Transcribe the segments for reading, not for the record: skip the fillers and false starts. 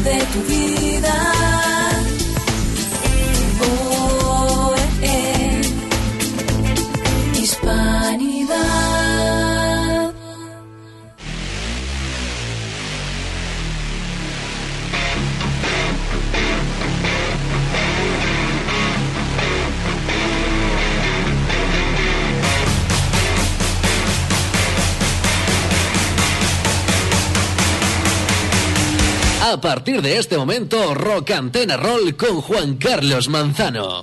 de tu vida. Oh, Hispanidad. A partir de este momento, Rock Antena Roll con Juan Carlos Manzano.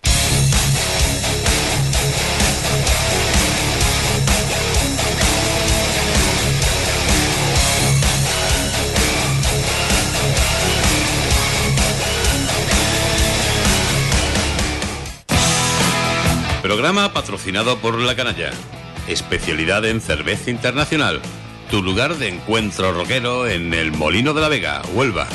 Programa patrocinado por La Canalla. Especialidad en cerveza internacional. Tu lugar de encuentro rockero en el Molino de la Vega, Huelva.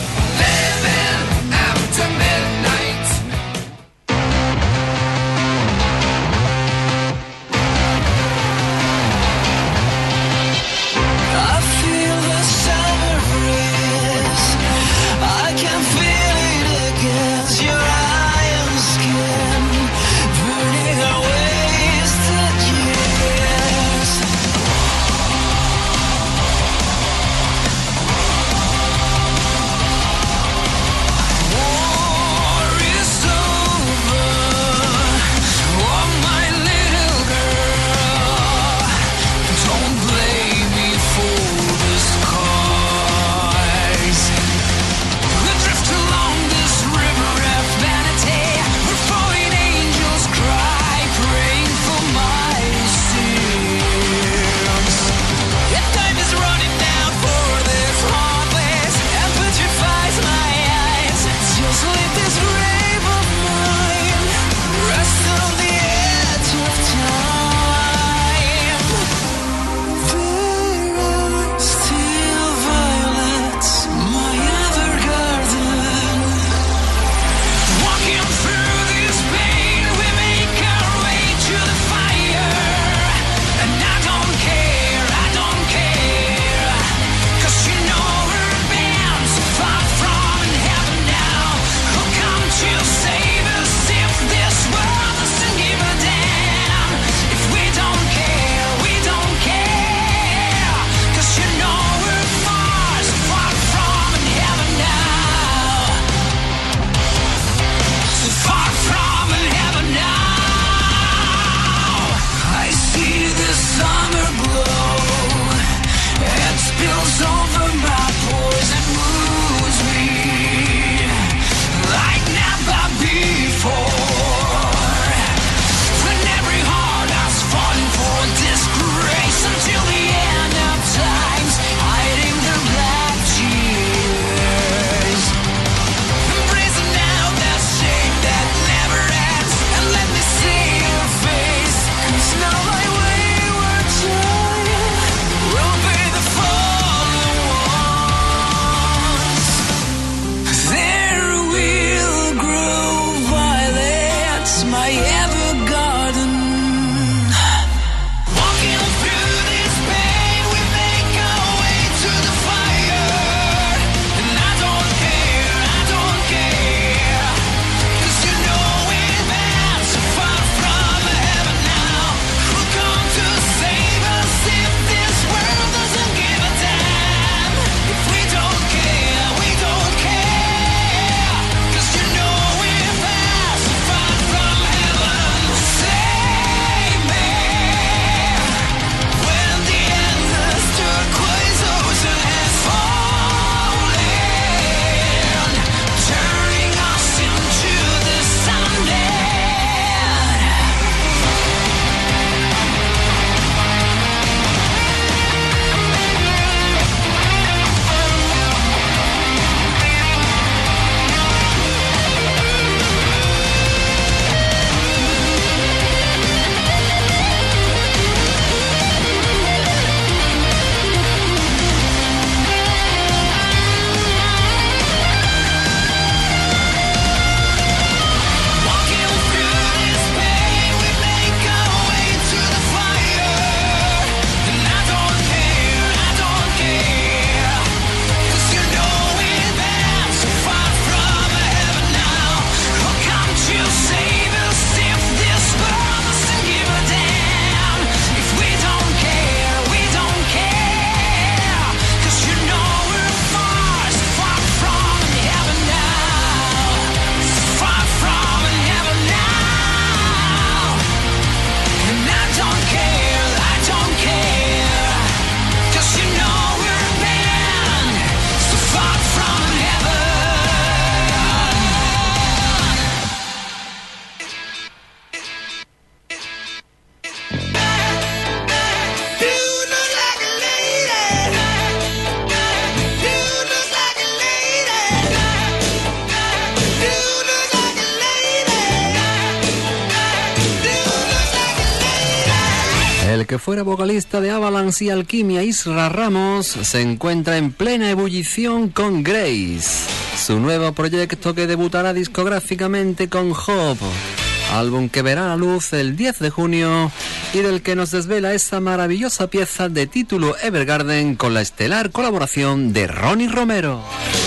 que fuera vocalista de Avalanche y Alquimia, Isra Ramos, se encuentra en plena ebullición con Grace, su nuevo proyecto que debutará discográficamente con Hope, álbum que verá la luz el 10 de junio y del que nos desvela esa maravillosa pieza de título Evergarden con la estelar colaboración de Ronnie Romero.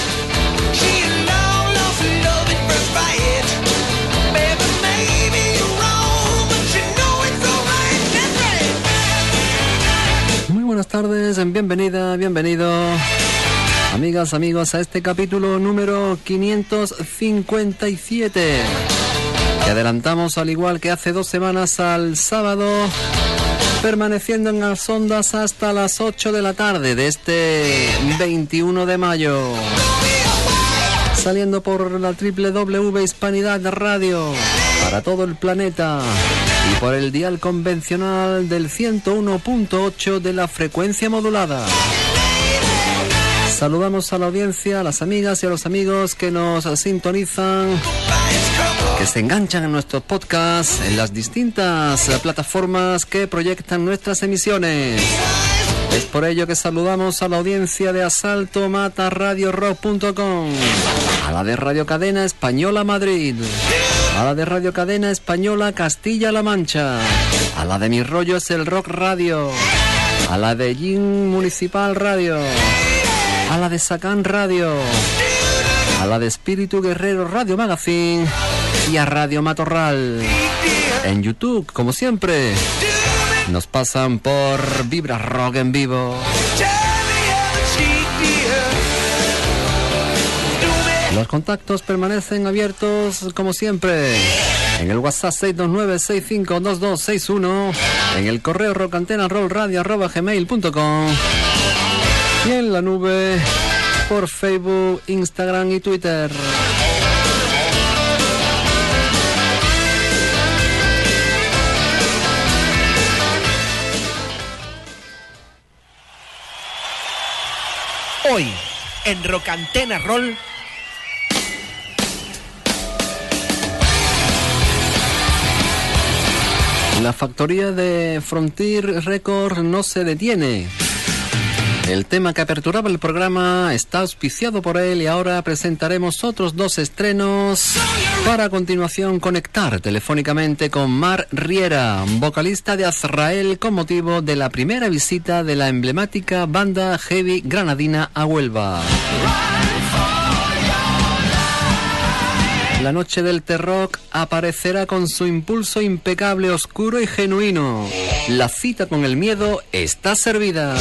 Buenas tardes, bienvenido, amigas, amigos, a este capítulo número 557, que adelantamos al igual que hace 2 semanas al sábado, permaneciendo en las ondas hasta las 8 de la tarde de este 21 de mayo, saliendo por la www Hispanidad Radio para todo el planeta y por el dial convencional del 101.8 de la frecuencia modulada. Saludamos a la audiencia, a las amigas y a los amigos que nos sintonizan, que se enganchan en nuestros podcasts, en las distintas plataformas que proyectan nuestras emisiones. Es por ello que saludamos a la audiencia de Asalto Mata RadioRock.com, a la de Radio Cadena Española Madrid, a la de Radio Cadena Española Castilla-La Mancha, a la de Mi Rollo es el Rock Radio, a la de Gin Municipal Radio, a la de Sacán Radio, a la de Espíritu Guerrero Radio Magazine y a Radio Matorral. En YouTube, como siempre, nos pasan por Vibra Rock en vivo. Los contactos permanecen abiertos como siempre en el WhatsApp 629-652261, en el correo rockantena@gmail.com y en la nube por Facebook, Instagram y Twitter. Hoy en Rock Antena Roll, la factoría de Frontier Records no se detiene. El tema que aperturaba el programa está auspiciado por él y ahora presentaremos otros 2 estrenos para a continuación conectar telefónicamente con Mar Riera, vocalista de Azrael, con motivo de la primera visita de la emblemática banda heavy granadina a Huelva. La noche del T-Rock aparecerá con su impulso impecable, oscuro y genuino. La cita con el miedo está servida.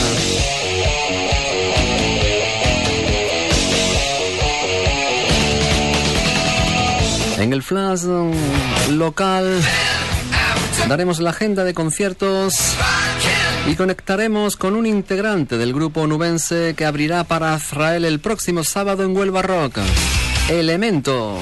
En el flash local daremos la agenda de conciertos y conectaremos con un integrante del grupo onubense que abrirá para Azrael el próximo sábado en Huelva Rock, Elemento.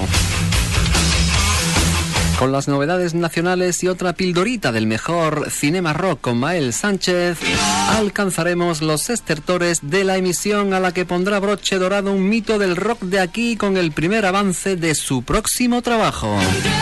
Con las novedades nacionales y otra pildorita del mejor cinema rock con Mael Sánchez, alcanzaremos los estertores de la emisión a la que pondrá broche dorado un mito del rock de aquí con el primer avance de su próximo trabajo.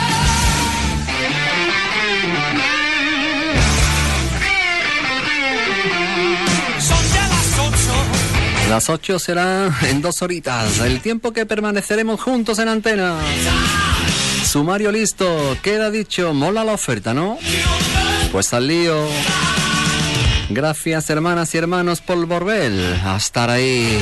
Las 8 será en 2 horitas, el tiempo que permaneceremos juntos en antena. Sumario listo, queda dicho, mola la oferta, ¿no? Pues al lío. Gracias, hermanas y hermanos, por volver a estar ahí.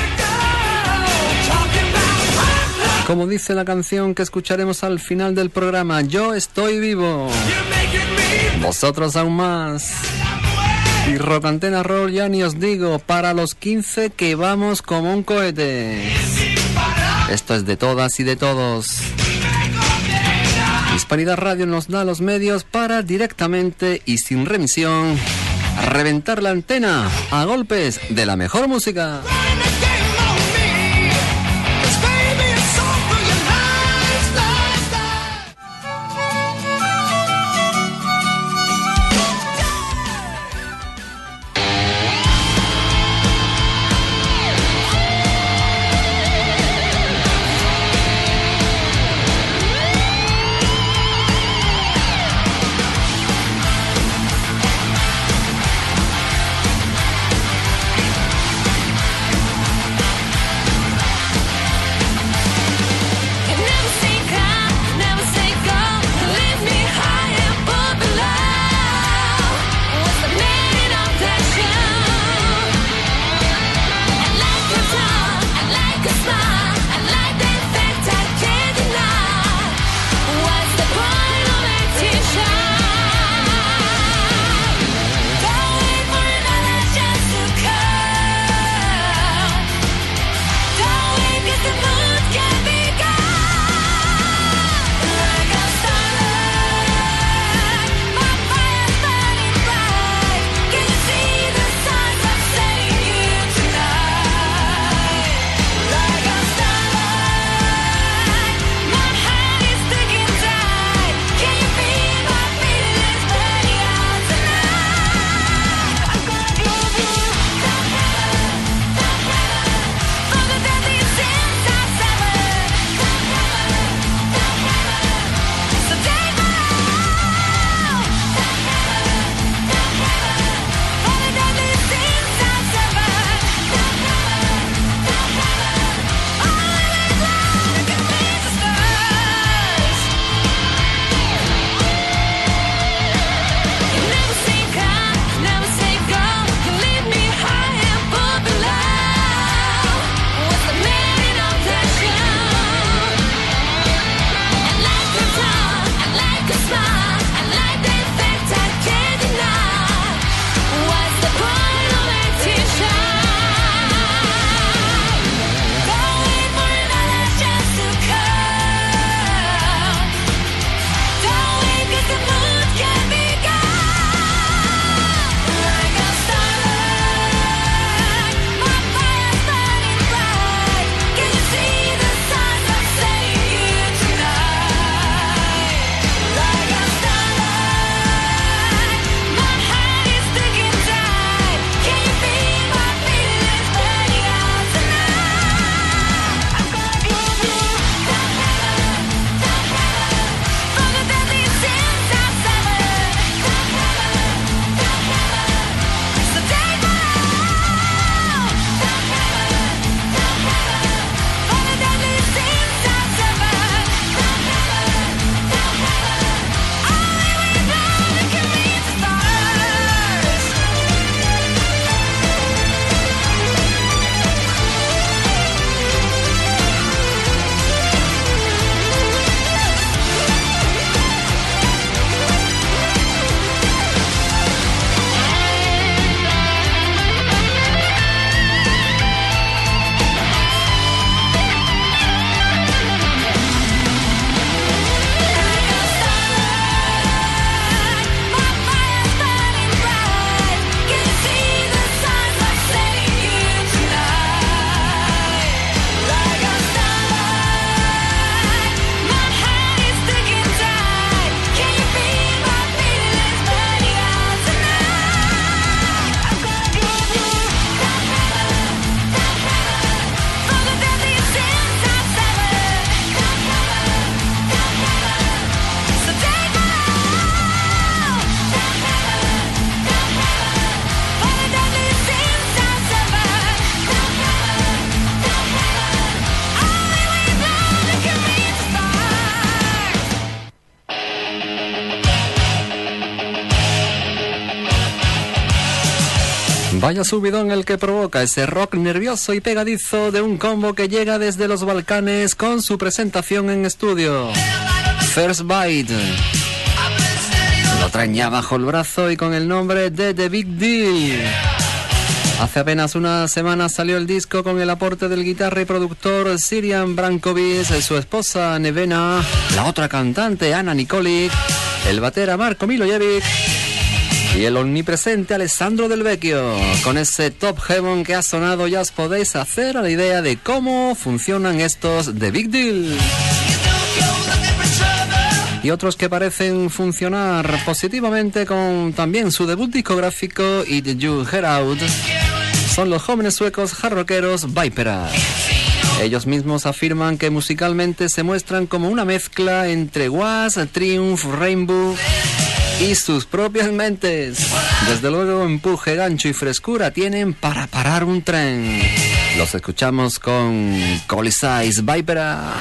Como dice la canción que escucharemos al final del programa, yo estoy vivo, vosotros aún más. Y Rock Antena Roll, ya ni os digo, para los 15 que vamos como un cohete. Esto es de todas y de todos. Hispanidad Radio nos da los medios para directamente y sin remisión reventar la antena a golpes de la mejor música. Vaya subidón el que provoca ese rock nervioso y pegadizo de un combo que llega desde los Balcanes con su presentación en estudio. First Bite. Lo traen ya bajo el brazo y con el nombre de The Big Deal. Hace apenas una semana salió el disco con el aporte del guitarra y productor Sirian Brankovic, su esposa Nevena, la otra cantante Ana Nikolic, el batera Marko Milojevic y el omnipresente Alessandro Del Vecchio. Con ese Top Heaven que ha sonado ya os podéis hacer a la idea de cómo funcionan estos The Big Deal. Y otros que parecen funcionar positivamente con también su debut discográfico y The You Head Out son los jóvenes suecos hard rockeros Vipera. Ellos mismos afirman que musicalmente se muestran como una mezcla entre Was, Triumph, Rainbow y sus propias mentes. Desde luego empuje, gancho y frescura tienen para parar un tren. Los escuchamos con Colisize Vipera.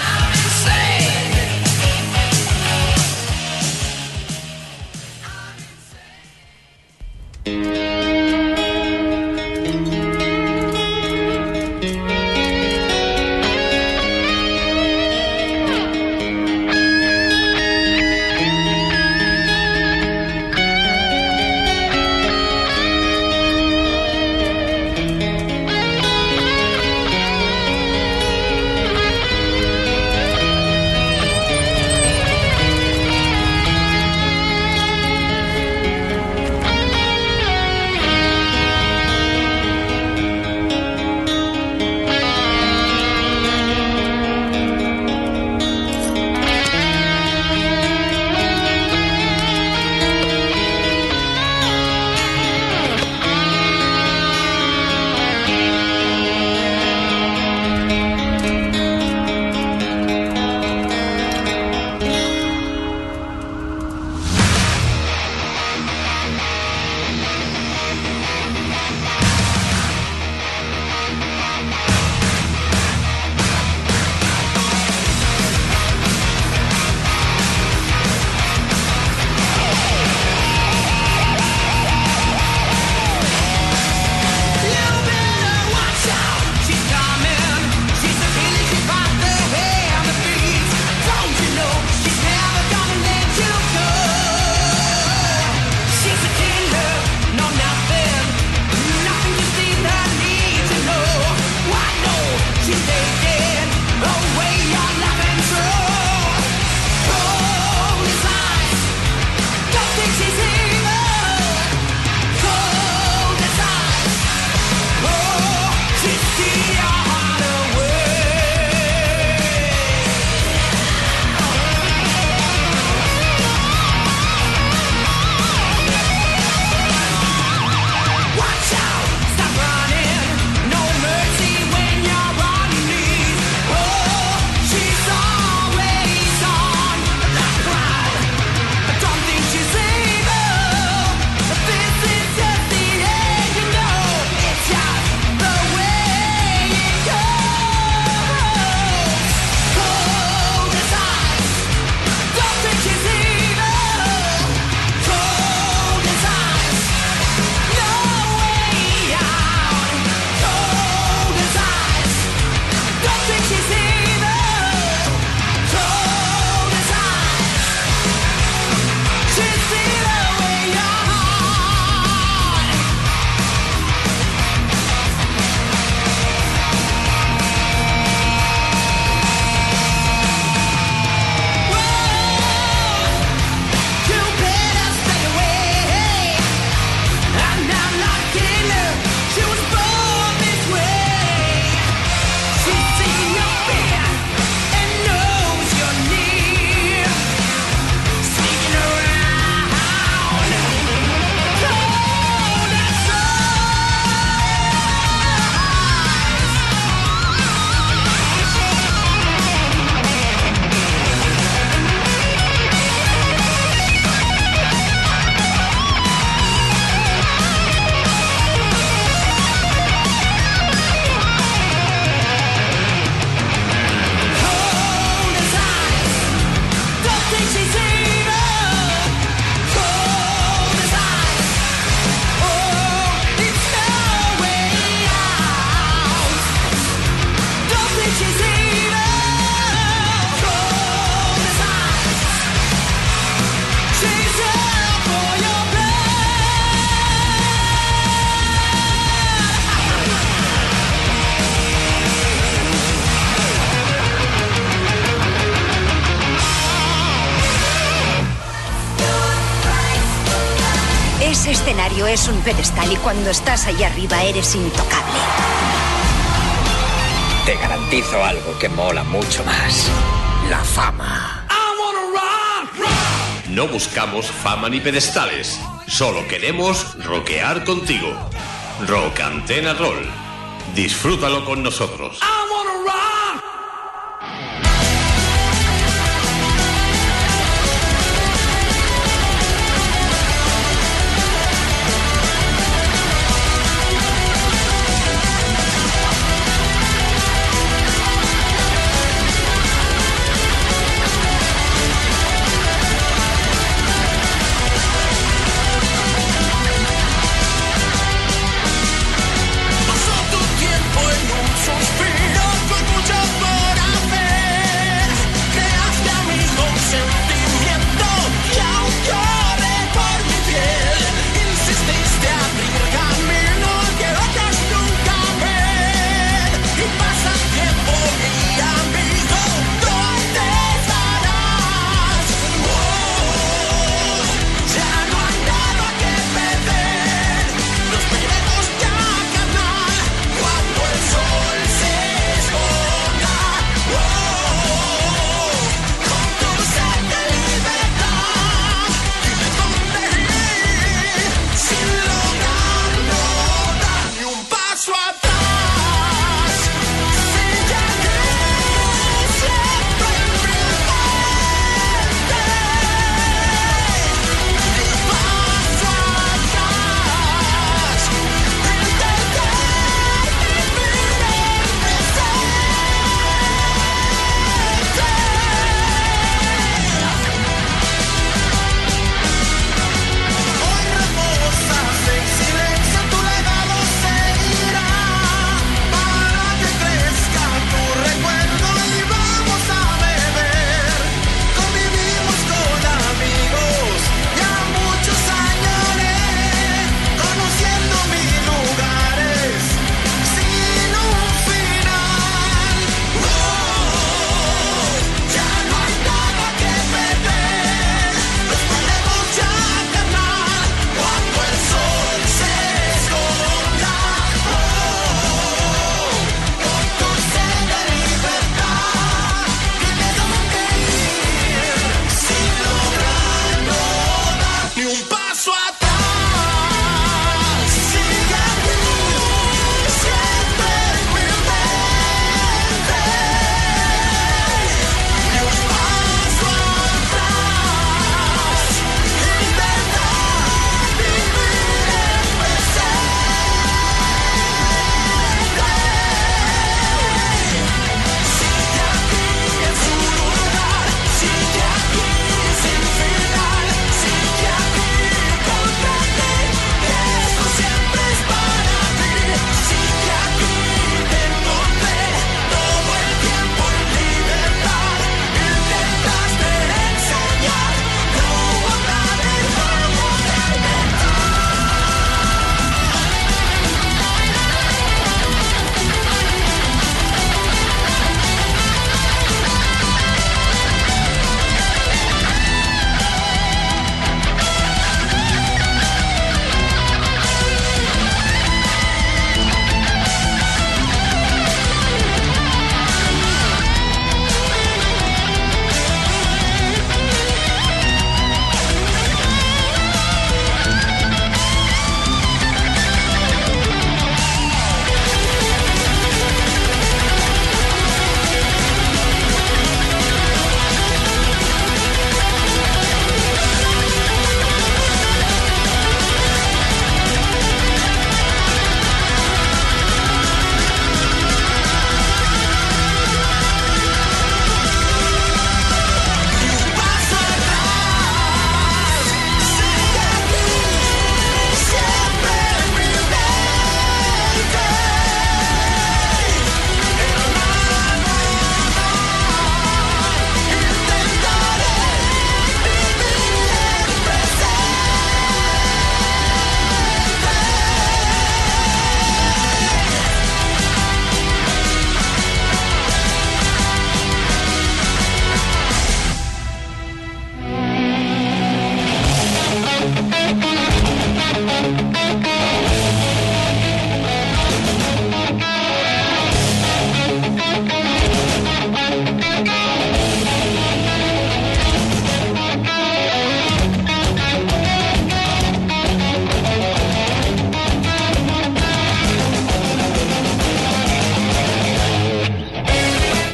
Ese escenario es un pedestal y cuando estás ahí arriba eres intocable. Te garantizo algo que mola mucho más. La fama. No buscamos fama ni pedestales. Solo queremos rockear contigo. Rock Antena Roll. Disfrútalo con nosotros. Pasó tu tiempo en un suspiro.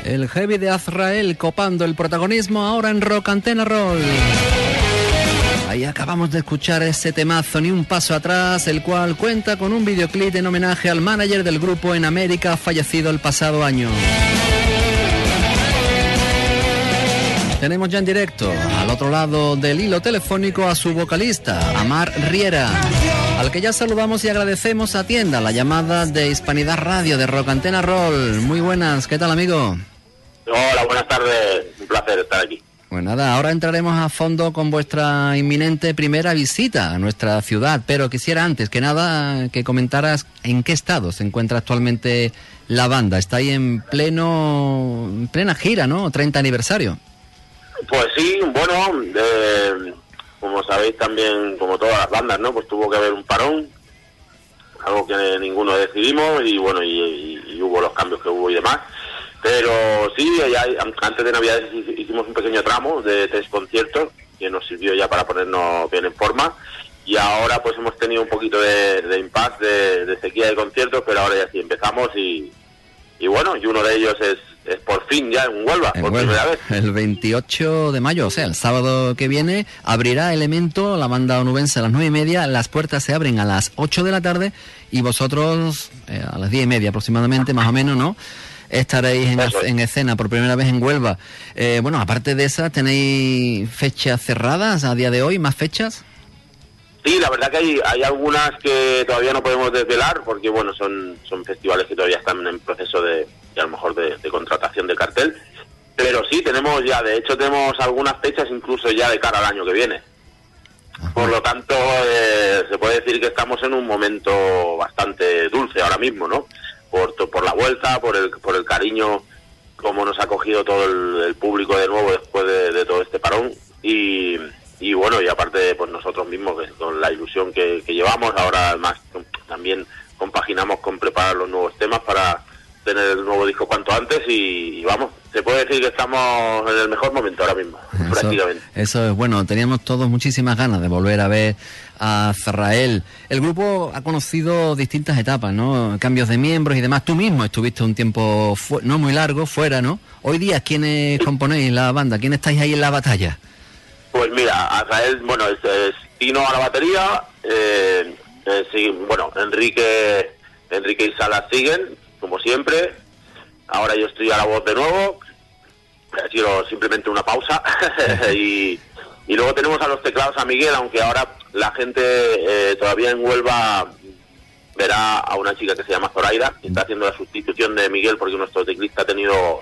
El heavy de Azrael copando el protagonismo ahora en Rock Antena Roll. Ahí acabamos de escuchar ese temazo, Ni un paso atrás, el cual cuenta con un videoclip en homenaje al manager del grupo en América, fallecido el pasado año. Tenemos ya en directo, al otro lado del hilo telefónico, a su vocalista, Amar Riera, al que ya saludamos y agradecemos atienda la llamada de Hispanidad Radio de Rock Antena Roll. Muy buenas, ¿qué tal, amigo? Hola, buenas tardes, un placer estar aquí. Pues nada, ahora entraremos a fondo con vuestra inminente primera visita a nuestra ciudad, pero quisiera antes que nada que comentaras en qué estado se encuentra actualmente la banda. Está ahí en plena gira, ¿no? 30 aniversario. Pues sí, bueno, como sabéis también, como todas las bandas, ¿no? Pues tuvo que haber un parón, algo que ninguno decidimos y bueno, y hubo los cambios que hubo y demás. Pero sí, ya antes de Navidades hicimos un pequeño tramo de 3 conciertos que nos sirvió ya para ponernos bien en forma y ahora pues hemos tenido un poquito de impasse, de sequía de conciertos, pero ahora ya sí empezamos y bueno, y uno de ellos es por fin ya en Huelva, por primera vez. El 28 de mayo, o sea, el sábado que viene, abrirá Elemento, la banda onubense, a las 9:30, las puertas se abren a las 8 de la tarde y vosotros a las 10:30 aproximadamente, más o menos, ¿no? Estaréis en escena por primera vez en Huelva. Bueno, aparte de esas, ¿tenéis fechas cerradas a día de hoy? ¿Más fechas? Sí, la verdad que hay algunas que todavía no podemos desvelar porque, bueno, son festivales que todavía están en proceso de a lo mejor de contratación de cartel. Pero sí, tenemos algunas fechas incluso ya de cara al año que viene. Ajá. Por lo tanto, se puede decir que estamos en un momento bastante dulce ahora mismo, ¿no? Por la vuelta, por el cariño, como nos ha acogido todo el público de nuevo después de todo este parón y bueno, y aparte pues nosotros mismos con la ilusión que llevamos, ahora además también compaginamos con preparar los nuevos temas para tener el nuevo disco cuanto antes y vamos, se puede decir que estamos en el mejor momento ahora mismo, prácticamente. Eso es bueno, teníamos todos muchísimas ganas de volver a ver a Azrael. El grupo ha conocido distintas etapas, ¿no? Cambios de miembros y demás. Tú mismo estuviste un tiempo no muy largo fuera, ¿no? Hoy día, ¿quiénes componéis la banda? ¿Quién estáis ahí en la batalla? Pues mira, Azrael, bueno, es Tino a la batería, sí, bueno, Enrique y Salas siguen, como siempre. Ahora yo estoy a la voz de nuevo, ha sido simplemente una pausa y luego tenemos a los teclados a Miguel, aunque ahora la gente todavía en Huelva verá a una chica que se llama Zoraida, que está haciendo la sustitución de Miguel porque nuestro teclista ha tenido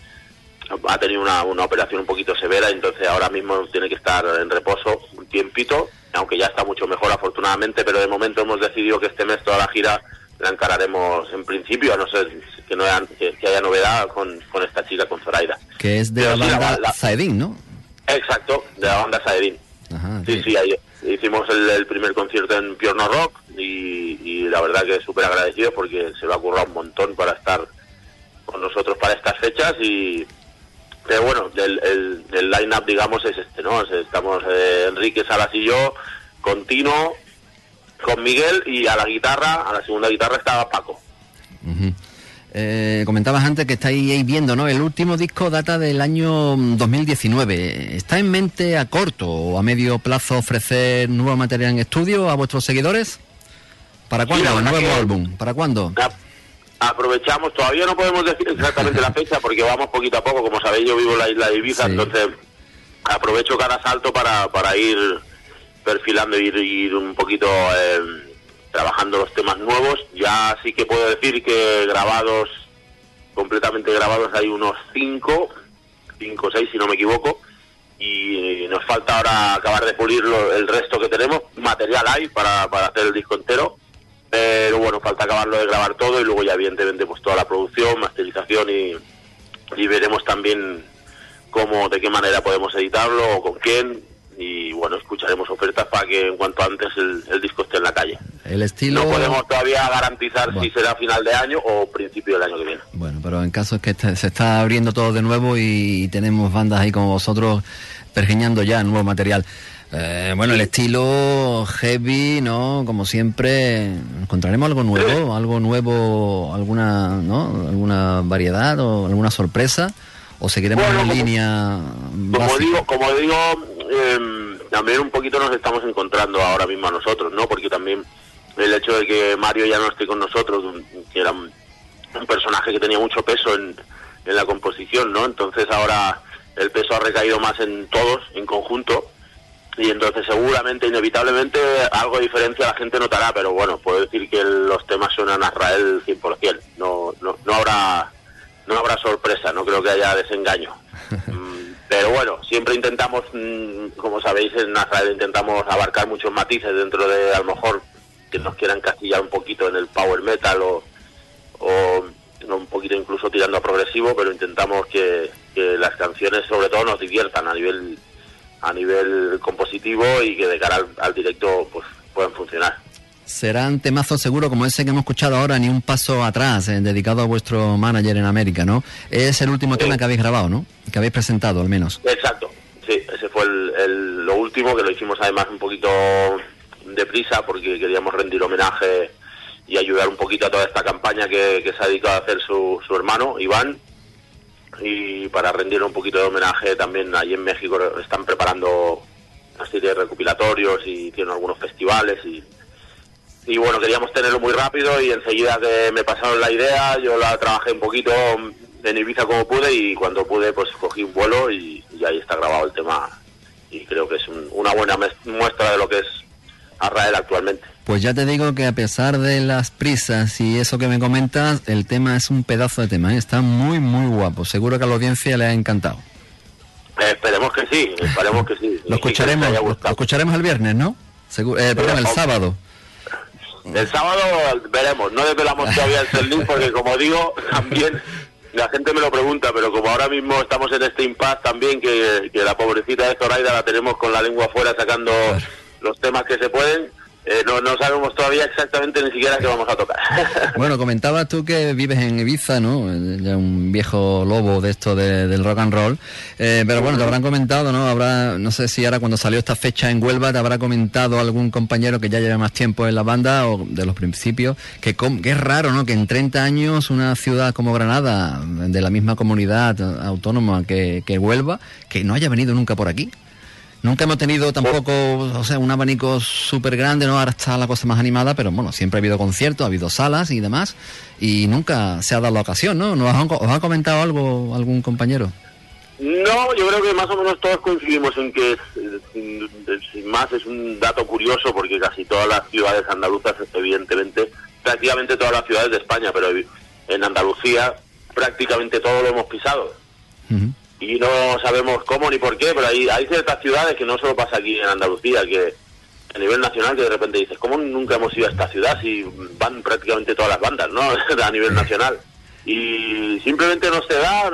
una operación un poquito severa, entonces ahora mismo tiene que estar en reposo un tiempito, aunque ya está mucho mejor afortunadamente, pero de momento hemos decidido que este mes toda la gira la encararemos en principio, a no ser que haya novedad con esta chica, con Zoraida. Que es de la banda Saedín, ¿no? Exacto, de la banda Saedín. Ajá, sí, ahí hicimos el primer concierto en Piorno Rock y la verdad que súper agradecido porque se lo ha currado un montón para estar con nosotros para estas fechas pero bueno, el line-up, digamos, es este, ¿no? Estamos Enrique, Salas y yo, con Tino, con Miguel y a la segunda guitarra estaba Paco. Uh-huh. Comentabas antes que estáis viendo, ¿no? El último disco data del año 2019. ¿Está en mente a corto o a medio plazo ofrecer nuevo material en estudio a vuestros seguidores? ¿Para cuándo? Sí, ¿El nuevo álbum? ¿Para cuándo? Aprovechamos, todavía no podemos decir exactamente la fecha porque vamos poquito a poco, como sabéis yo vivo en la isla de Ibiza, sí. Entonces aprovecho cada salto para ir perfilando y ir un poquito trabajando los temas nuevos. Ya sí que puedo decir que completamente grabados hay unos 5 o 6 si no me equivoco, y nos falta ahora acabar de pulir el resto que tenemos, material hay para hacer el disco entero. Pero bueno, falta acabarlo de grabar todo y luego ya evidentemente pues toda la producción, masterización y veremos también de qué manera podemos editarlo o con quién y bueno, escucharemos ofertas para que en cuanto antes el disco esté en la calle. El estilo... No podemos todavía garantizar si será final de año o principio del año que viene. Bueno, pero en caso es que se está abriendo todo de nuevo y tenemos bandas ahí como vosotros pergeñando ya nuevo material. Bueno, el estilo heavy, ¿no? Como siempre, ¿encontraremos algo nuevo, alguna variedad o alguna sorpresa? ¿O seguiremos en línea básica? Como digo, también un poquito nos estamos encontrando ahora mismo a nosotros, ¿no? Porque también el hecho de que Mario ya no esté con nosotros, que era un personaje que tenía mucho peso en la composición, ¿no? Entonces ahora el peso ha recaído más en todos, en conjunto, y entonces seguramente, inevitablemente, algo de diferencia la gente notará, pero bueno, puedo decir que los temas suenan a Azrael 100%, no habrá sorpresa, no creo que haya desengaño. Pero bueno, siempre intentamos, como sabéis, en Azrael intentamos abarcar muchos matices dentro de, a lo mejor, que nos quieran castillar un poquito en el power metal o un poquito incluso tirando a progresivo, pero intentamos que las canciones sobre todo nos diviertan a nivel compositivo y que de cara al directo pues puedan funcionar. Serán temazos seguro como ese que hemos escuchado ahora, Ni un paso atrás, dedicado a vuestro manager en América, ¿no? Es el último tema que habéis grabado, ¿no? Que habéis presentado, al menos. Exacto, sí, ese fue lo último, que lo hicimos además un poquito deprisa porque queríamos rendir homenaje y ayudar un poquito a toda esta campaña que se ha dedicado a hacer su hermano, Iván, y para rendir un poquito de homenaje también allí en México están preparando una serie de recopilatorios y tienen algunos festivales y bueno, queríamos tenerlo muy rápido y enseguida que me pasaron la idea, yo la trabajé un poquito en Ibiza como pude y cuando pude pues cogí un vuelo y ahí está grabado el tema y creo que es una buena muestra de lo que es Azrael actualmente. Pues ya te digo que a pesar de las prisas y eso que me comentas, el tema es un pedazo de tema, ¿eh? Está muy muy guapo, seguro que a la audiencia le ha encantado. Esperemos que sí. Lo escucharemos el viernes, ¿no? Perdón, el sábado. El sábado veremos, no desvelamos todavía el setlist porque como digo, también la gente me lo pregunta, pero como ahora mismo estamos en este impasse también, que la pobrecita de Zoraida la tenemos con la lengua afuera sacando los temas que se pueden, no sabemos todavía exactamente ni siquiera qué vamos a tocar. Bueno, comentabas tú que vives en Ibiza, ¿no? Ya un viejo lobo de esto del rock and roll, pero bueno, te habrán comentado, ¿no? No sé si ahora cuando salió esta fecha en Huelva te habrá comentado algún compañero que ya lleva más tiempo en la banda o de los principios, que es raro, ¿no? Que en 30 años una ciudad como Granada, de la misma comunidad autónoma que Huelva, que no haya venido nunca por aquí. Nunca hemos tenido tampoco, un abanico súper grande, ¿no? Ahora está la cosa más animada, pero bueno, siempre ha habido conciertos, ha habido salas y demás, y nunca se ha dado la ocasión, ¿no? ¿Os ha comentado algo algún compañero? No, yo creo que más o menos todos coincidimos en que, sin más, es un dato curioso, porque casi todas las ciudades andaluzas, evidentemente, prácticamente todas las ciudades de España, pero en Andalucía prácticamente todo lo hemos pisado. Uh-huh. Y no sabemos cómo ni por qué, pero hay ciertas ciudades que no solo pasa aquí en Andalucía, que a nivel nacional, que de repente dices, ¿cómo nunca hemos ido a esta ciudad si van prácticamente todas las bandas, ¿no? A nivel nacional. Y simplemente no se da,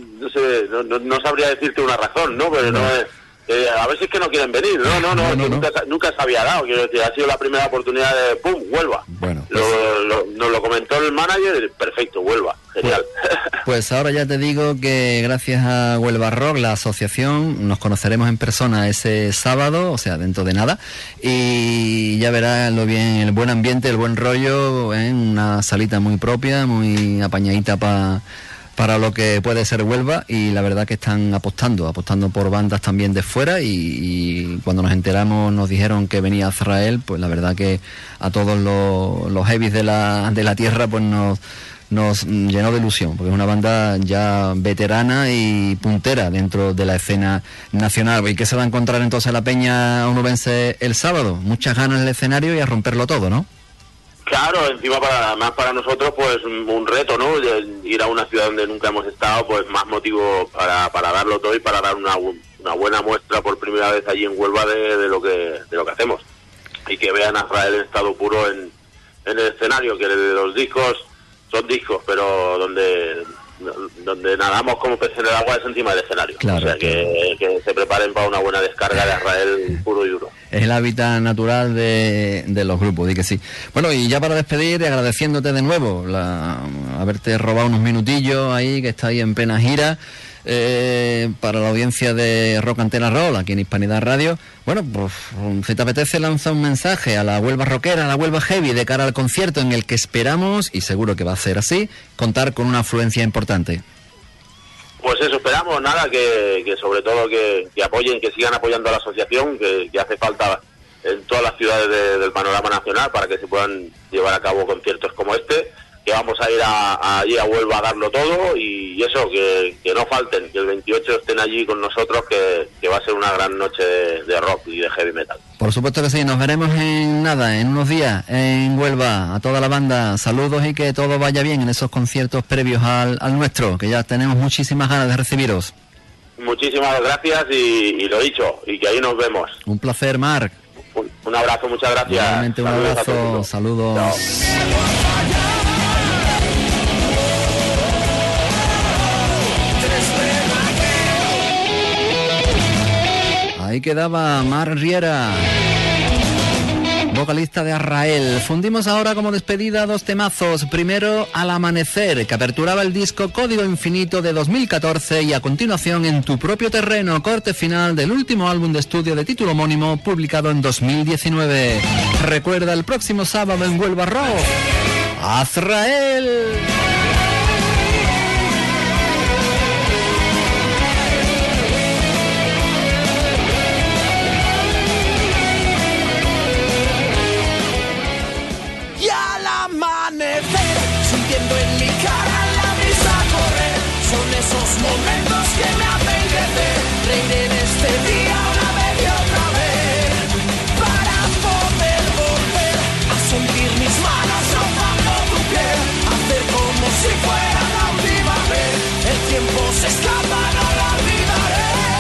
no sabría decirte una razón, ¿no? Pero no es... a veces que no quieren venir, no. Nunca se había dado, quiero decir, ha sido la primera oportunidad de ¡pum! Huelva. Bueno, pues... nos lo comentó el manager, perfecto, Huelva, genial. Pues ahora ya te digo que gracias a Huelva Rock, la asociación, nos conoceremos en persona ese sábado, o sea, dentro de nada, y ya verás lo bien, el buen ambiente, el buen rollo, en una salita muy propia, muy apañadita para lo que puede ser Huelva, y la verdad que están apostando por bandas también de fuera, y cuando nos enteramos nos dijeron que venía Azrael, pues la verdad que a todos los heavies de la tierra pues nos llenó de ilusión, porque es una banda ya veterana y puntera dentro de la escena nacional. ¿Y qué se va a encontrar entonces la peña onubense el sábado? Muchas ganas en el escenario y a romperlo todo, ¿no? Claro, encima para nosotros pues un reto, ¿no? Ir a una ciudad donde nunca hemos estado, pues más motivo para darlo todo y para dar una buena muestra por primera vez allí en Huelva de lo que hacemos. Y que vean a Azrael en estado puro en el escenario, que los discos son discos, pero donde donde nadamos como peces en el agua es encima del escenario. Claro, o sea que se preparen para una buena descarga de Azrael puro y duro. Es el hábitat natural de los grupos, di que sí. Bueno, y ya para despedir, agradeciéndote de nuevo haberte robado unos minutillos ahí, que está ahí en plena gira, para la audiencia de Rock Antena Roll, aquí en Hispanidad Radio. Bueno, pues si te apetece, lanza un mensaje a la Huelva rockera, a la Huelva heavy, de cara al concierto en el que esperamos, y seguro que va a ser así, contar con una afluencia importante. Pues eso, esperamos, nada, que sobre todo que apoyen, que sigan apoyando a la asociación, que hace falta en todas las ciudades del panorama nacional para que se puedan llevar a cabo conciertos como este, que vamos a ir allí a Huelva a darlo todo, y eso, que no falten, que el 28 estén allí con nosotros, que va a ser una gran noche de rock y de heavy metal. Por supuesto que sí, nos veremos en unos días en Huelva. A toda la banda, saludos y que todo vaya bien en esos conciertos previos al nuestro, que ya tenemos muchísimas ganas de recibiros. Muchísimas gracias y lo dicho, y que ahí nos vemos. Un placer, Marc. Un abrazo, muchas gracias. Realmente un abrazo, saludos. Chao. Ahí quedaba Marc Riera, vocalista de Azrael. Fundimos ahora como despedida 2 temazos. Primero, Al Amanecer, que aperturaba el disco Código Infinito de 2014, y a continuación En Tu Propio Terreno, corte final del último álbum de estudio de título homónimo, publicado en 2019. Recuerda, el próximo sábado en Huelva Rock, Azrael. Sintiendo en mi cara la brisa correr, son esos momentos que me hacen crecer. Reiré en este día una vez y otra vez, para poder volver a sentir mis manos rozando tu piel, hacer como si fuera la última vez. El tiempo se escapa, no lo olvidaré.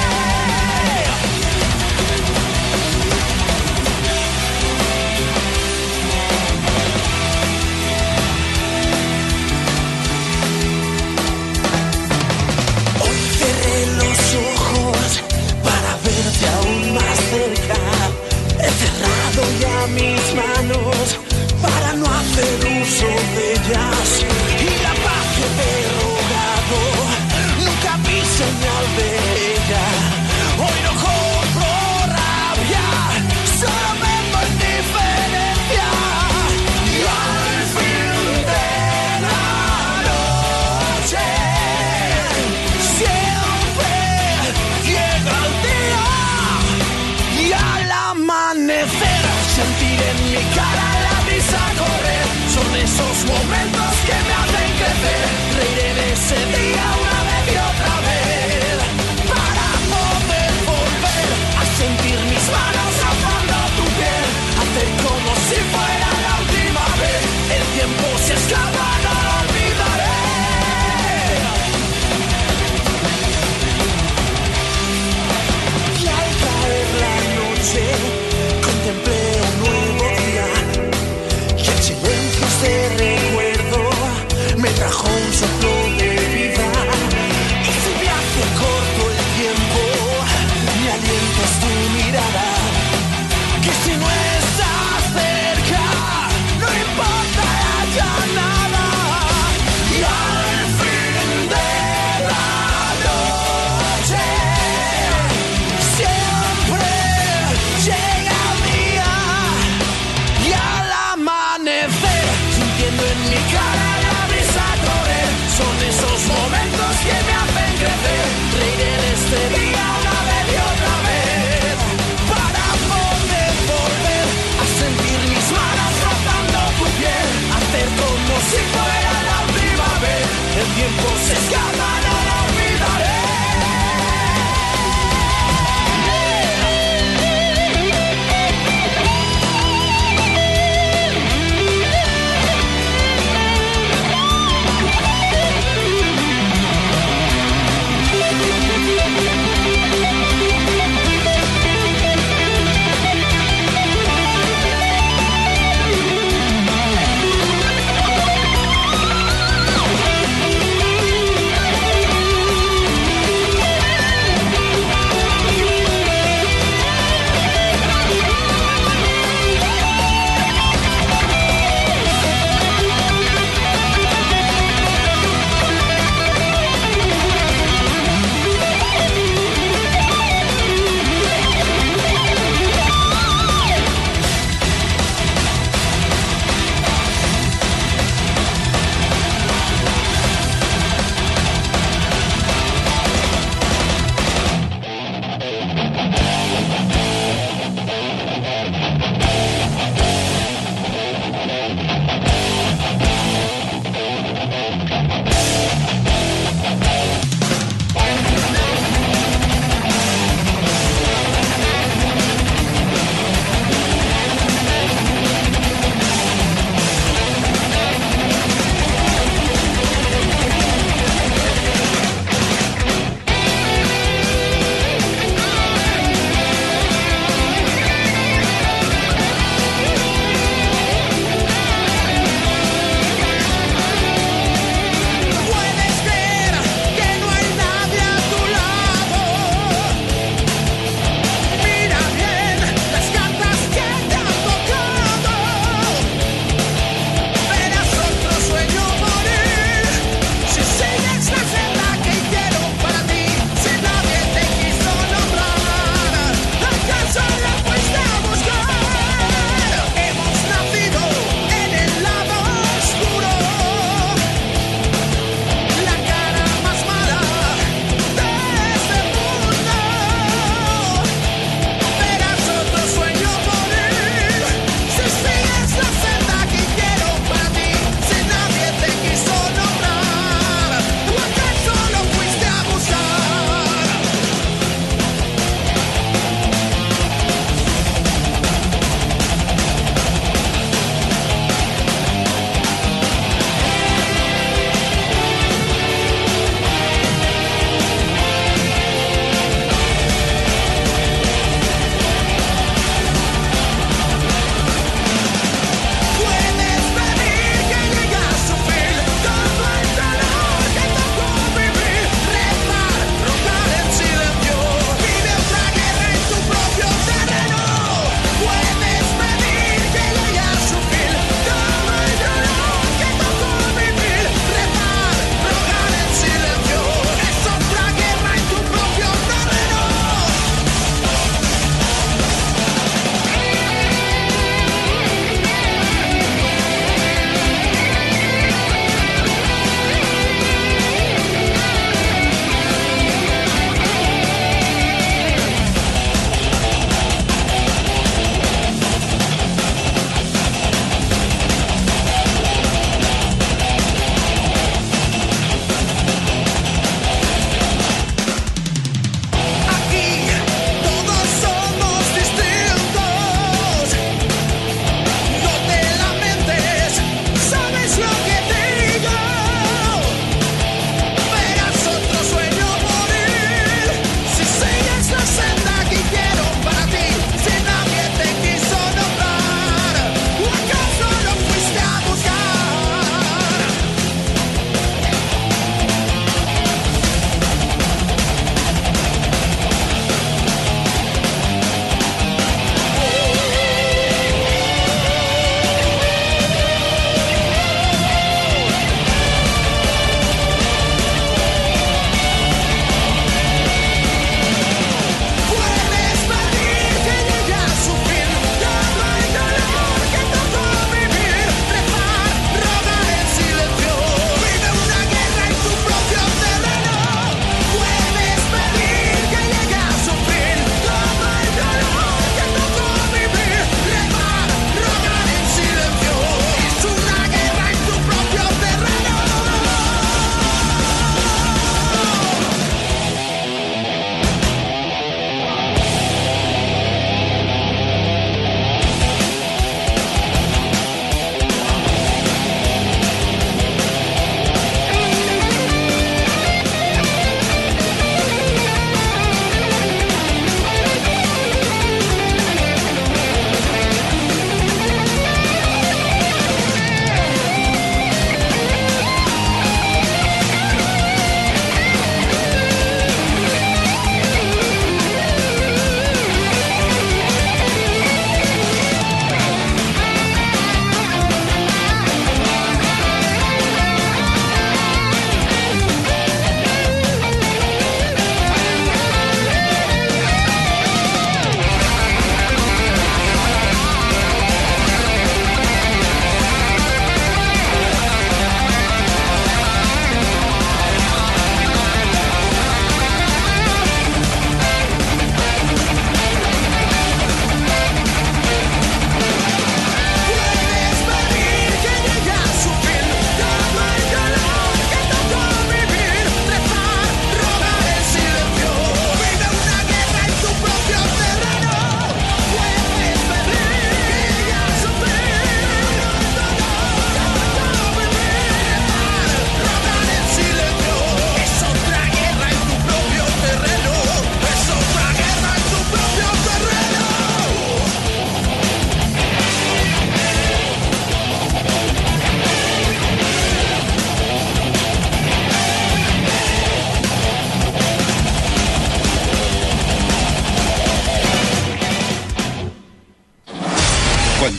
Aún más cerca, he cerrado ya mis manos para no hacer uso de ellas, y la paz que te he rogado nunca vi señal de ella. Hoy no compro rabia, solo vendo indiferencia, y al fin de la noche siempre llega el día. Y al amanecer, sentir en mi cara la brisa correr, son esos momentos que me hacen crecer. Reiré de ese día una vez y otra vez,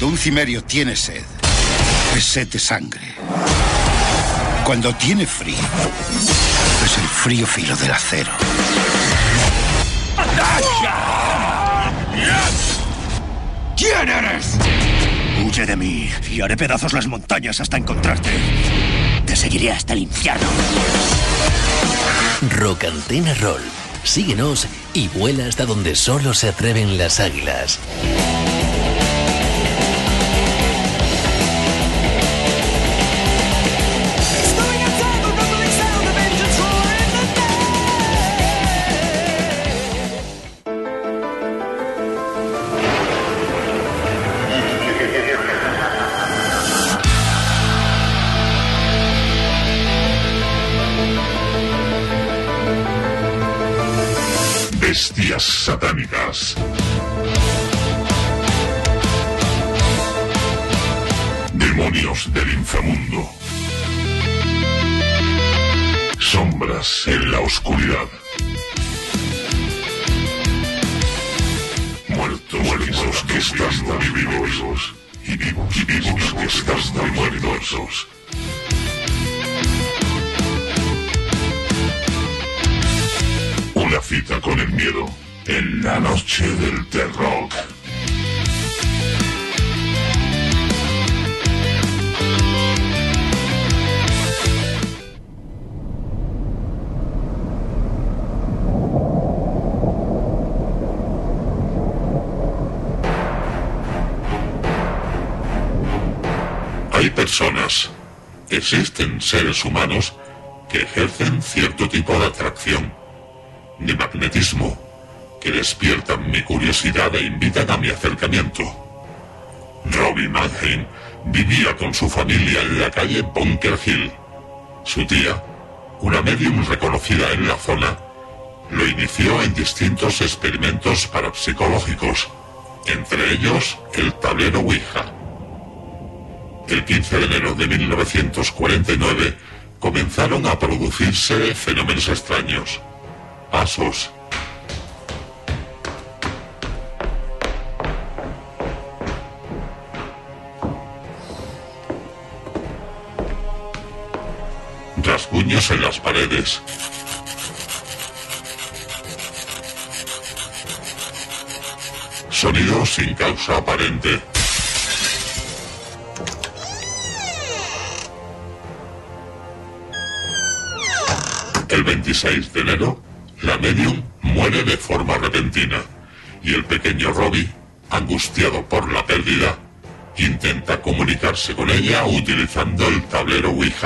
Cuando un cimerio tiene sed, es sed de sangre. Cuando tiene frío, es el frío filo del acero. ¿Quién eres? Huye de mí y haré pedazos las montañas hasta encontrarte. Te seguiré hasta el infierno. Rock Antena Roll. Síguenos y vuela hasta donde solo se atreven las águilas. Bestias satánicas. Demonios del inframundo. Sombras en la oscuridad. Muertos que están muy vivos. Y vivos que están muy muertos. Una cita con el miedo en la noche del terror. Hay personas, existen seres humanos que ejercen cierto tipo de atracción, de magnetismo, que despiertan mi curiosidad e invitan a mi acercamiento. Robbie Mannheim vivía con su familia en la calle Bunker Hill. Su tía, una medium reconocida en la zona, lo inició en distintos experimentos parapsicológicos, entre ellos el tablero Ouija. El 15 de enero de 1949 comenzaron a producirse fenómenos extraños. Pasos. Rasguños en las paredes. Sonidos sin causa aparente. El 26 de enero, la medium muere de forma repentina y el pequeño Robbie, angustiado por la pérdida, intenta comunicarse con ella utilizando el tablero Ouija.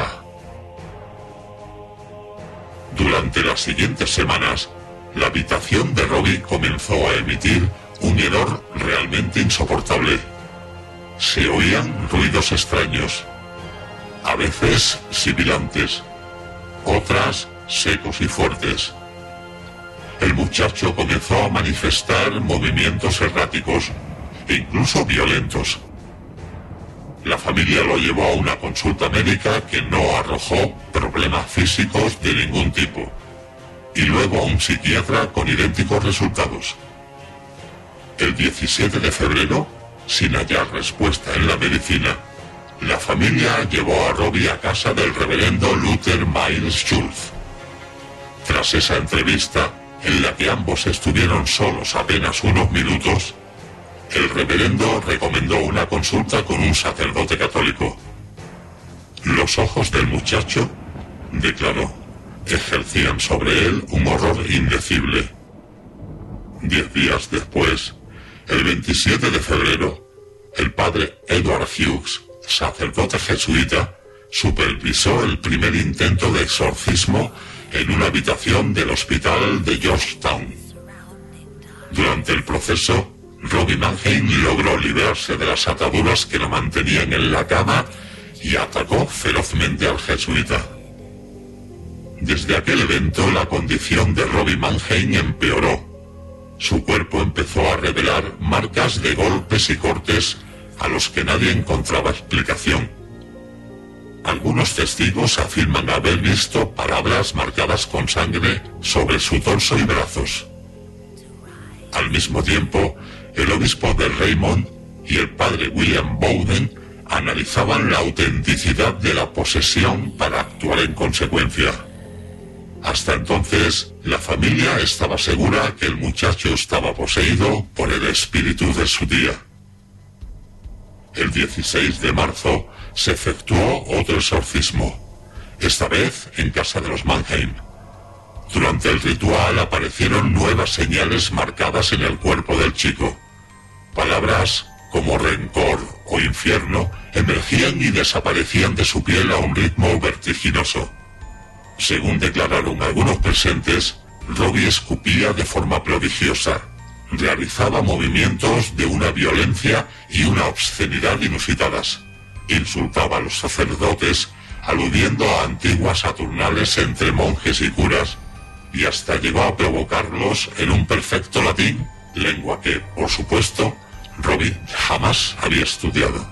Durante las siguientes semanas, la habitación de Robbie comenzó a emitir un hedor realmente insoportable. Se oían ruidos extraños, a veces sibilantes, otras secos y fuertes. El muchacho comenzó a manifestar movimientos erráticos e incluso violentos. La familia lo llevó a una consulta médica que no arrojó problemas físicos de ningún tipo, y luego a un psiquiatra con idénticos resultados. El 17 de febrero, sin hallar respuesta en la medicina, la familia llevó a Robbie a casa del reverendo Luther Miles Schultz. Tras esa entrevista, en la que ambos estuvieron solos apenas unos minutos, el reverendo recomendó una consulta con un sacerdote católico. Los ojos del muchacho, declaró, ejercían sobre él un horror indecible. 10 días después, el 27 de febrero, el padre Edward Hughes, sacerdote jesuita, supervisó el primer intento de exorcismo en una habitación del hospital de Georgetown. Durante el proceso, Robbie Mannheim logró librarse de las ataduras que lo mantenían en la cama y atacó ferozmente al jesuita. Desde aquel evento, la condición de Robbie Mannheim empeoró. Su cuerpo empezó a revelar marcas de golpes y cortes a los que nadie encontraba explicación. Algunos testigos afirman haber visto palabras marcadas con sangre sobre su torso y brazos. Al mismo tiempo, el obispo de Raymond y el padre William Bowden analizaban la autenticidad de la posesión para actuar en consecuencia. Hasta entonces, la familia estaba segura que el muchacho estaba poseído por el espíritu de su tía. El 16 de marzo se efectuó otro exorcismo, esta vez en casa de los Mannheim. Durante el ritual aparecieron nuevas señales marcadas en el cuerpo del chico. Palabras como rencor o infierno emergían y desaparecían de su piel a un ritmo vertiginoso. Según declararon algunos presentes, Robbie escupía de forma prodigiosa, realizaba movimientos de una violencia y una obscenidad inusitadas, insultaba a los sacerdotes, aludiendo a antiguas saturnales entre monjes y curas, y hasta llegó a provocarlos en un perfecto latín, lengua que, por supuesto, Robbie jamás había estudiado.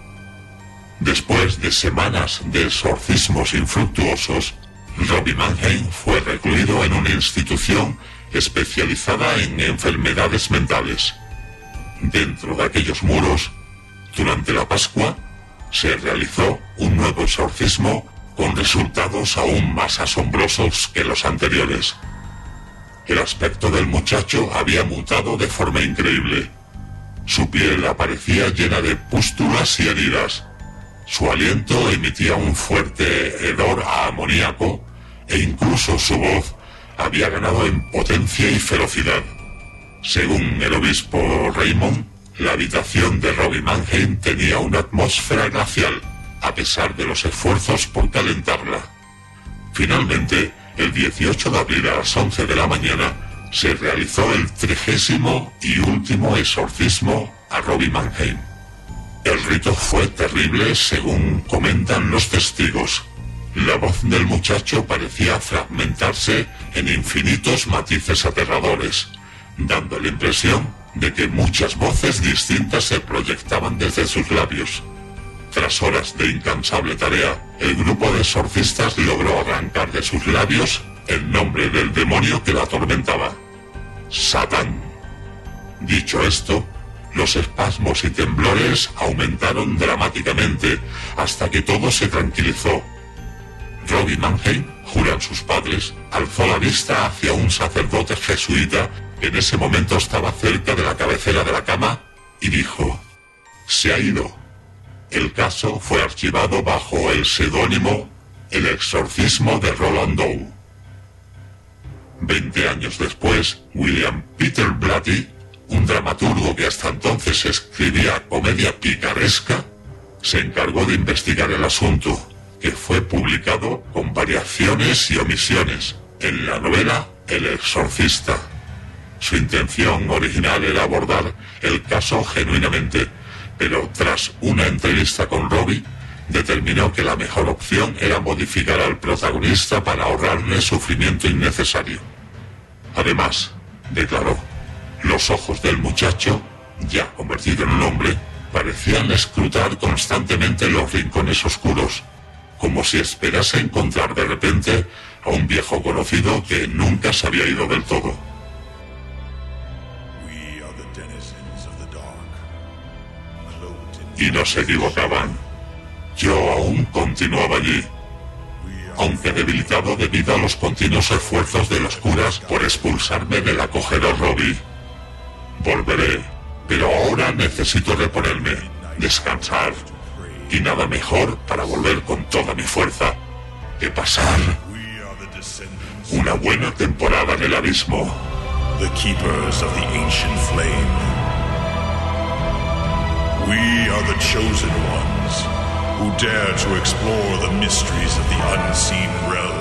Después de semanas de exorcismos infructuosos, Robbie Mannheim fue recluido en una institución especializada en enfermedades mentales. Dentro de aquellos muros, durante la Pascua, se realizó un nuevo exorcismo con resultados aún más asombrosos que los anteriores. El aspecto del muchacho había mutado de forma increíble. Su piel aparecía llena de pústulas y heridas. Su aliento emitía un fuerte hedor a amoníaco e incluso su voz había ganado en potencia y ferocidad. Según el obispo Raymond, la habitación de Robbie Mannheim tenía una atmósfera glacial, a pesar de los esfuerzos por calentarla. Finalmente, el 18 de abril a las 11 de la mañana, se realizó el 30º y último exorcismo a Robbie Mannheim. El rito fue terrible según comentan los testigos. La voz del muchacho parecía fragmentarse en infinitos matices aterradores, dando la impresión de que muchas voces distintas se proyectaban desde sus labios. Tras horas de incansable tarea, el grupo de exorcistas logró arrancar de sus labios el nombre del demonio que la atormentaba: Satán. Dicho esto, los espasmos y temblores aumentaron dramáticamente hasta que todo se tranquilizó. Robbie Mannheim, juran sus padres, alzó la vista hacia un sacerdote jesuita que en ese momento estaba cerca de la cabecera de la cama y dijo: «Se ha ido». El caso fue archivado bajo el seudónimo El exorcismo de Roland Doe. 20 años después, William Peter Blatty, un dramaturgo que hasta entonces escribía comedia picaresca, se encargó de investigar el asunto, que fue publicado con variaciones y omisiones en la novela El exorcista. Su intención original era abordar el caso genuinamente, pero tras una entrevista con Robbie, determinó que la mejor opción era modificar al protagonista para ahorrarle sufrimiento innecesario. Además, declaró, los ojos del muchacho, ya convertido en un hombre, parecían escrutar constantemente los rincones oscuros, como si esperase encontrar de repente a un viejo conocido que nunca se había ido del todo. Y no se equivocaban. Yo aún continuaba allí, aunque debilitado debido a los continuos esfuerzos de los curas por expulsarme del acogedor Robbie. Volveré, pero ahora necesito reponerme, descansar, y nada mejor para volver con toda mi fuerza que pasar una buena temporada en el abismo. The keepers of the ancient flame. We are the chosen ones who dare to explore the mysteries of the unseen realms.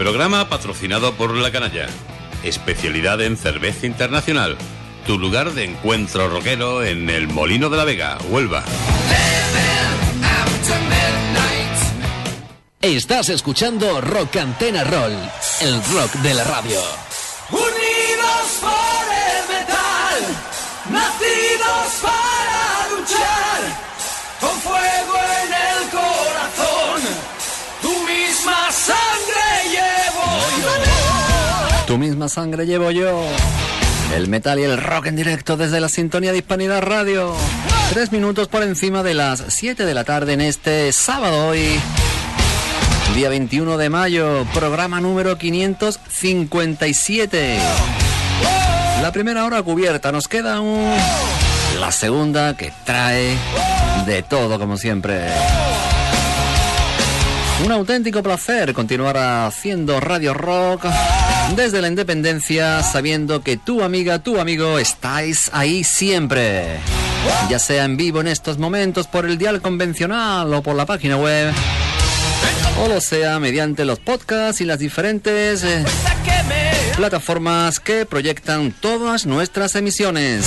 Programa patrocinado por La Canalla. Especialidad en cerveza internacional. Tu lugar de encuentro rockero en el Molino de la Vega, Huelva. Estás escuchando Rock Antena Roll, el rock de la radio. Unidos por el metal, nacidos para luchar, con fuego en el corazón, tu misma sangre llevo yo. Tu misma sangre llevo yo. El metal y el rock en directo desde la sintonía de Hispanidad Radio. 3 minutos por encima de las 7 de la tarde en este sábado hoy. Día 21 de mayo, programa número 557. La primera hora cubierta, nos queda la segunda que trae de todo como siempre. Un auténtico placer continuar haciendo Radio Rock desde la independencia, sabiendo que tu amiga, tu amigo estáis ahí siempre. Ya sea en vivo en estos momentos por el dial convencional o por la página web, o lo sea mediante los podcasts y las diferentes plataformas que proyectan todas nuestras emisiones.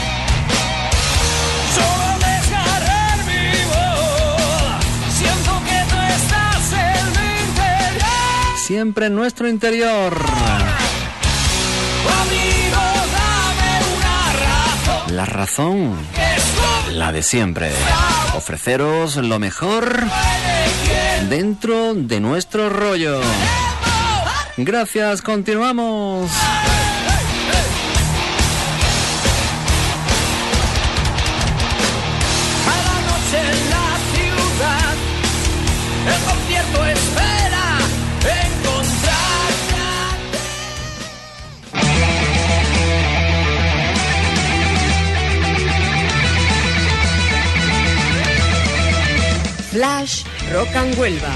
Siempre en nuestro interior. La razón, la de siempre. Ofreceros lo mejor dentro de nuestro rollo. Gracias, continuamos. Cada noche en la ciudad, el concierto espera encontrarte. Flash Rock and Huelva.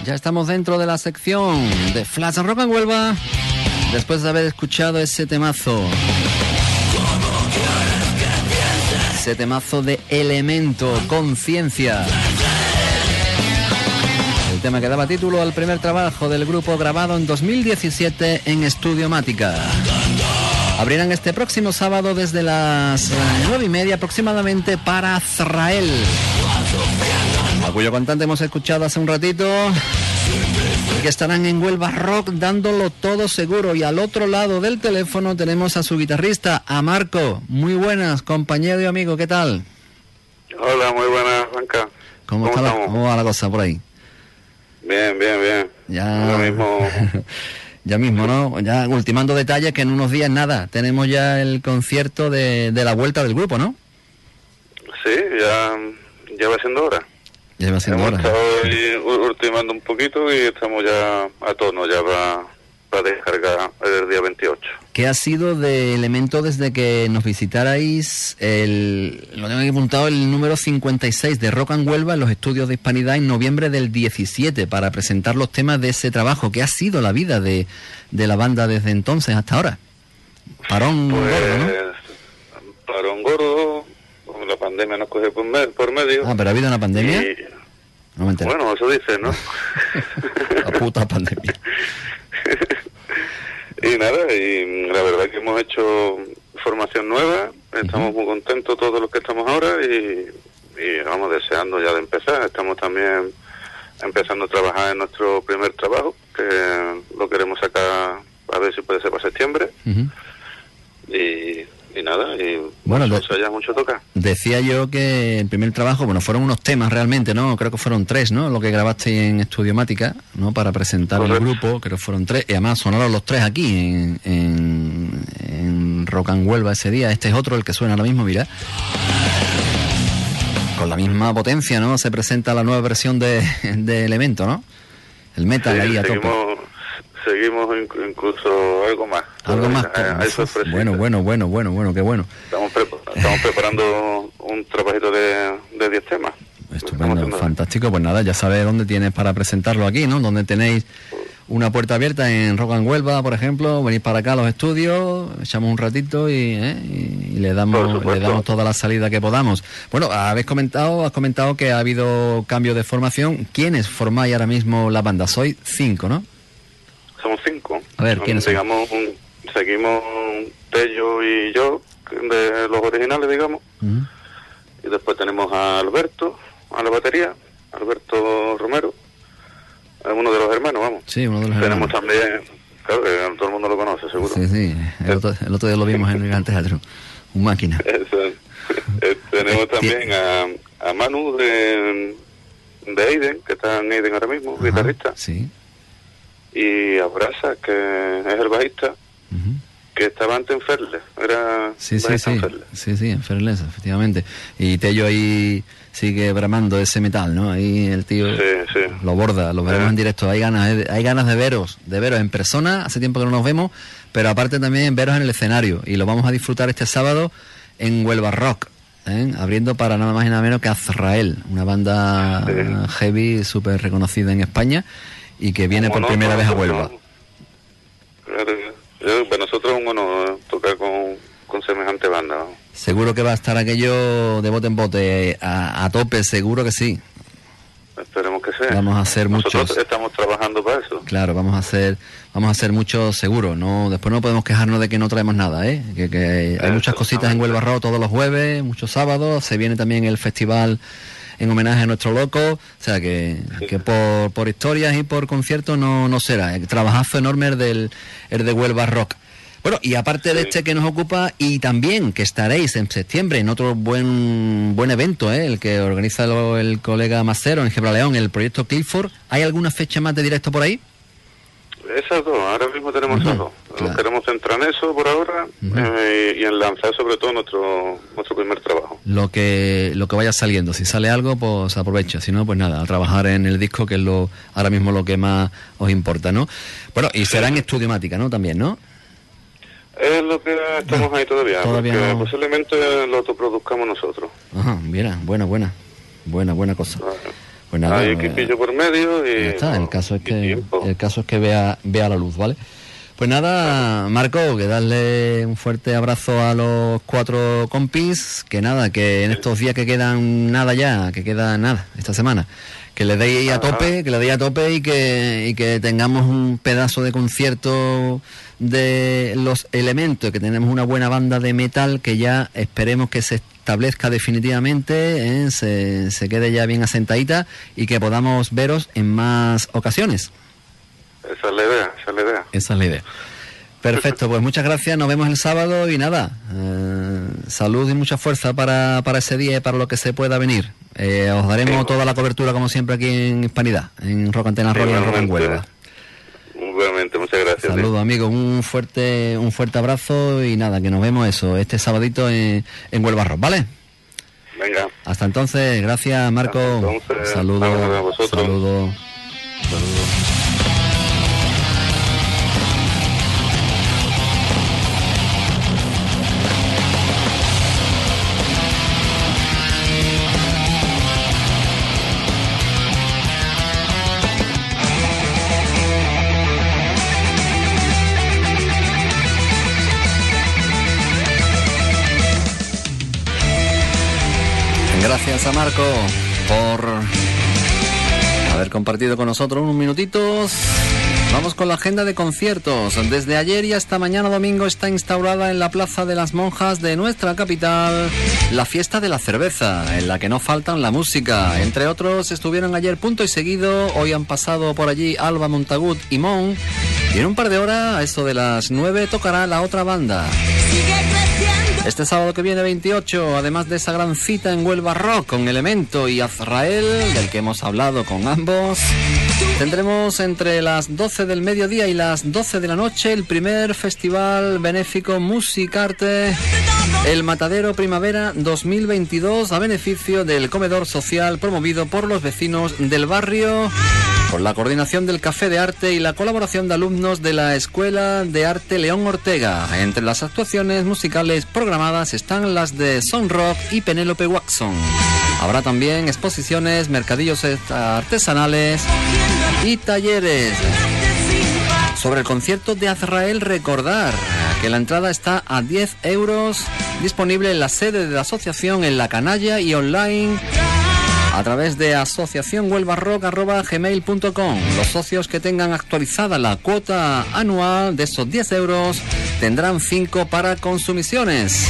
Ya estamos dentro de la sección de Flash Rock and Huelva, después de haber escuchado ese temazo. Ese temazo de Elemento, Conciencia. El tema que daba título al primer trabajo del grupo, grabado en 2017 en Estudiomática. Abrirán este próximo sábado desde las 9:30 aproximadamente para Azrael, a cuyo cantante hemos escuchado hace un ratito, y que estarán en Huelva Rock dándolo todo seguro. Y al otro lado del teléfono tenemos a su guitarrista, a Marco. Muy buenas, compañero y amigo, ¿qué tal? Hola, muy buenas, Blanca. ¿Cómo va la cosa por ahí? Bien. Ya... Ahora mismo... Ya mismo, ¿no? Ya ultimando detalles, que en unos días nada, tenemos ya el concierto de la vuelta del grupo, ¿no? Sí, ya va siendo hora. Ya va siendo hora. Hemos estado ultimando un poquito y estamos ya a tono, ya para descargar el día 28. ¿Qué ha sido de Elemento desde que nos visitarais lo tengo aquí apuntado, el número 56 de Rock and Huelva en los estudios de Hispanidad en noviembre del 17 para presentar los temas de ese trabajo? ¿Qué ha sido la vida de la banda desde entonces hasta ahora? Parón gordo, ¿no? Parón gordo, la pandemia nos coge por medio. Ah, ¿pero ha habido una pandemia? No me entero. Bueno, eso dice, ¿no? La puta pandemia. Y nada, y la verdad que hemos hecho formación nueva, estamos muy contentos todos los que estamos ahora y vamos deseando ya de empezar. Estamos también empezando a trabajar en nuestro primer trabajo, que lo queremos sacar a ver si puede ser para septiembre. Y nada, y bueno, eso ya mucho toca. Decía yo que el primer trabajo, bueno, fueron unos temas realmente, ¿no? Creo que fueron 3, ¿no? Lo que grabaste en Estudiomática, ¿no? Para presentar el grupo, creo que fueron 3, y además sonaron los 3 aquí en Rock and Huelva ese día. Este es otro, el que suena ahora mismo, mira. Con la misma potencia, ¿no? Se presenta la nueva versión de Elemento, ¿no? El metal ahí a tope. Seguimos incluso algo más. Algo más. Bueno, qué bueno. Estamos preparando un trabajito de 10 temas. Estupendo, fantástico. Pues nada, ya sabes dónde tienes para presentarlo aquí, ¿no? Donde tenéis una puerta abierta en Rock and Huelva, por ejemplo. Venís para acá a los estudios, echamos un ratito y le damos toda la salida que podamos. Bueno, has comentado que ha habido cambio de formación. ¿Quiénes formáis ahora mismo la banda? Sois 5, ¿no? Somos 5. A ver, ¿quiénes son? Seguimos Tello y yo, de los originales, digamos. Y después tenemos a Alberto, a la batería, Alberto Romero, uno de los hermanos, vamos. Sí, uno de los tenemos hermanos. También, claro, que todo el mundo lo conoce, seguro. Sí, el otro día lo vimos en el Gran Teatro. Un máquina. Tenemos también a Manu de Aiden, que está en Aiden ahora mismo, guitarrista. Sí. Y a Brasa, que es el bajista, que estaba antes en Ferles, era en Ferles, efectivamente. Y Tello ahí sigue bramando ese metal, ¿no? Ahí el tío lo borda, lo veremos en directo. Hay ganas de veros en persona, hace tiempo que no nos vemos, pero aparte también veros en el escenario, y lo vamos a disfrutar este sábado en Huelva Rock, abriendo para nada más y nada menos que Azrael, una banda heavy súper reconocida en España y que viene por primera vez a Huelva. Para nosotros es un honor tocar con semejante banda, ¿no? Seguro que va a estar aquello de bote en bote, a tope, seguro que sí. Esperemos que sea. Vamos a hacer Nosotros estamos trabajando para eso. Claro, vamos a hacer mucho seguro. No, después no podemos quejarnos de que no traemos nada, que hay muchas cositas en Huelva Rock todos los jueves, muchos sábados. Se viene también el festival en homenaje a nuestro loco, o sea que por historias y por conciertos no será. El trabajazo enorme el de Huelva Rock. Bueno, y aparte de este que nos ocupa, y también que estaréis en septiembre en otro buen evento, el que organiza el colega Macero en Gibraleón, el proyecto Clifford. ¿Hay alguna fecha más de directo por ahí? Esas dos, ahora mismo tenemos esas dos. Nos queremos centrar en eso por ahora y en lanzar sobre todo nuestro primer trabajo. Lo que vaya saliendo, si sale algo, pues aprovecha, si no, pues nada, a trabajar en el disco, que es ahora mismo lo que más os importa, ¿no? Bueno, y será en Estudiomática, ¿no? También, ¿no? Es lo que estamos ahí todavía porque no. Posiblemente lo autoproduzcamos nosotros. Ajá, mira, buena cosa. Pues nada, hay equipillo por medio y... Ya está, el caso es que vea la luz, ¿vale? Pues nada, Marco, que darle un fuerte abrazo a los 4 compis, que nada, que en estos días que quedan esta semana, que le deis a tope, y que tengamos un pedazo de concierto de Los Elementos, que tenemos una buena banda de metal que ya esperemos que se establezca definitivamente, se quede ya bien asentadita y que podamos veros en más ocasiones. Esa es la idea. Esa es la idea. Perfecto, pues muchas gracias, nos vemos el sábado y nada, salud y mucha fuerza para ese día y para lo que se pueda venir. Os daremos toda la cobertura como siempre aquí en Hispanidad, en Rock Antena Roll y en Rock en Huelva. Igualmente, muchas gracias. Saludos, amigos, un fuerte abrazo y nada, que nos vemos este sabadito en Huelva Rock, ¿vale? Venga. Hasta entonces, gracias, Marco. Saludos. Gracias a Marco por haber compartido con nosotros unos minutitos. Vamos con la agenda de conciertos. Desde ayer y hasta mañana domingo está instaurada en la Plaza de las Monjas de nuestra capital la fiesta de la cerveza, en la que no faltan la música. Entre otros estuvieron ayer Punto y Seguido, hoy han pasado por allí Alba, Montagut y Mon. Y en un par de horas, a eso de las 9, tocará la otra banda. Este sábado que viene 28, además de esa gran cita en Huelva Rock con Elemento y Azrael, del que hemos hablado con ambos, tendremos entre las 12 del mediodía y las 12 de la noche el primer festival benéfico Musicarte, el Matadero Primavera 2022, a beneficio del comedor social promovido por los vecinos del barrio, con la coordinación del Café de Arte y la colaboración de alumnos de la Escuela de Arte León Ortega. Entre las actuaciones musicales programadas están las de Son Rock y Penélope Watson. Habrá también exposiciones, mercadillos artesanales y talleres. Sobre el concierto de Azrael, recordar que la entrada está a 10 euros, disponible en la sede de la asociación en La Canalla y online a través de asociacionhuelvarrock@gmail.com. Los socios que tengan actualizada la cuota anual de esos 10 euros tendrán 5 para consumiciones.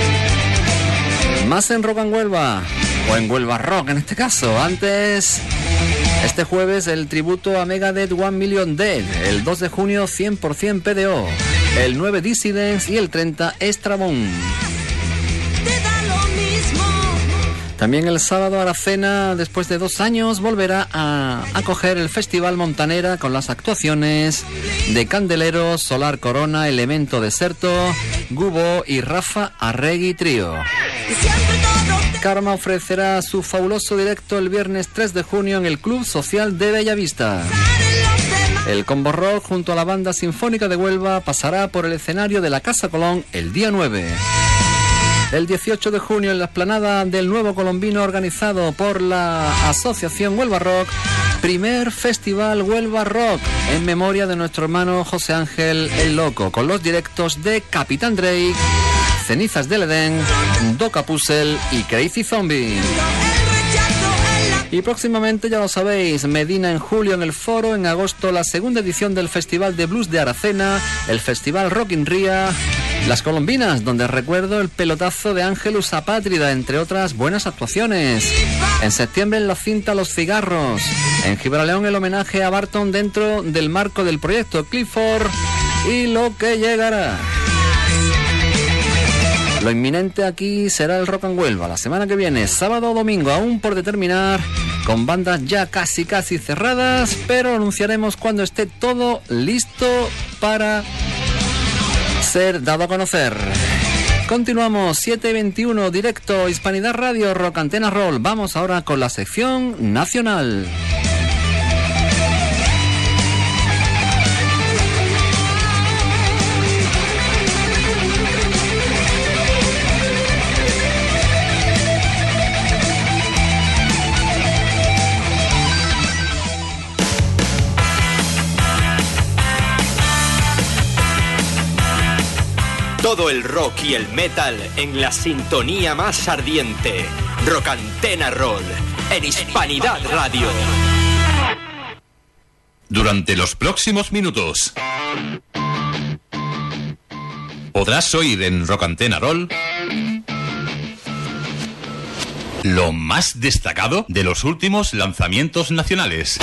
Más en Rock en Huelva, o en Huelva Rock en este caso. Antes, este jueves el tributo a Megadeth 1 Million Dead, el 2 de junio 100% PDO, el 9 Dissidents y el 30 Estrabón. También el sábado Aracena, después de 2 años, volverá a acoger el Festival Montanera con las actuaciones de Candeleros, Solar Corona, Elemento Deserto, Gubo y Rafa Arregui Trío. Karma ofrecerá su fabuloso directo el viernes 3 de junio en el Club Social de Bellavista. El Combo Rock junto a la Banda Sinfónica de Huelva pasará por el escenario de la Casa Colón el día 9. El 18 de junio en la explanada del Nuevo Colombino, organizado por la Asociación Huelva Rock, primer festival Huelva Rock en memoria de nuestro hermano José Ángel el Loco, con los directos de Capitán Drake, Cenizas del Edén, Doca Puzzle y Crazy Zombie. Y próximamente, ya lo sabéis, Medina en julio en el Foro, en agosto la segunda edición del Festival de Blues de Aracena, el Festival Rock in Ría, Las Colombinas, donde recuerdo el pelotazo de Ángelus Apátrida, entre otras buenas actuaciones. En septiembre en la cinta Los Cigarros, en Gibraleón el homenaje a Barton dentro del marco del proyecto Clifford y lo que llegará. Lo inminente aquí será el Rock en Huelva la semana que viene, sábado o domingo, aún por determinar, con bandas ya casi cerradas, pero anunciaremos cuando esté todo listo para ser dado a conocer. Continuamos, 7:21, directo, Hispanidad Radio, Rock Antena Roll. Vamos ahora con la sección nacional. Todo el rock y el metal en la sintonía más ardiente. Rockantena Roll, en Hispanidad Radio. Durante los próximos minutos podrás oír en Rockantena Roll lo más destacado de los últimos lanzamientos nacionales.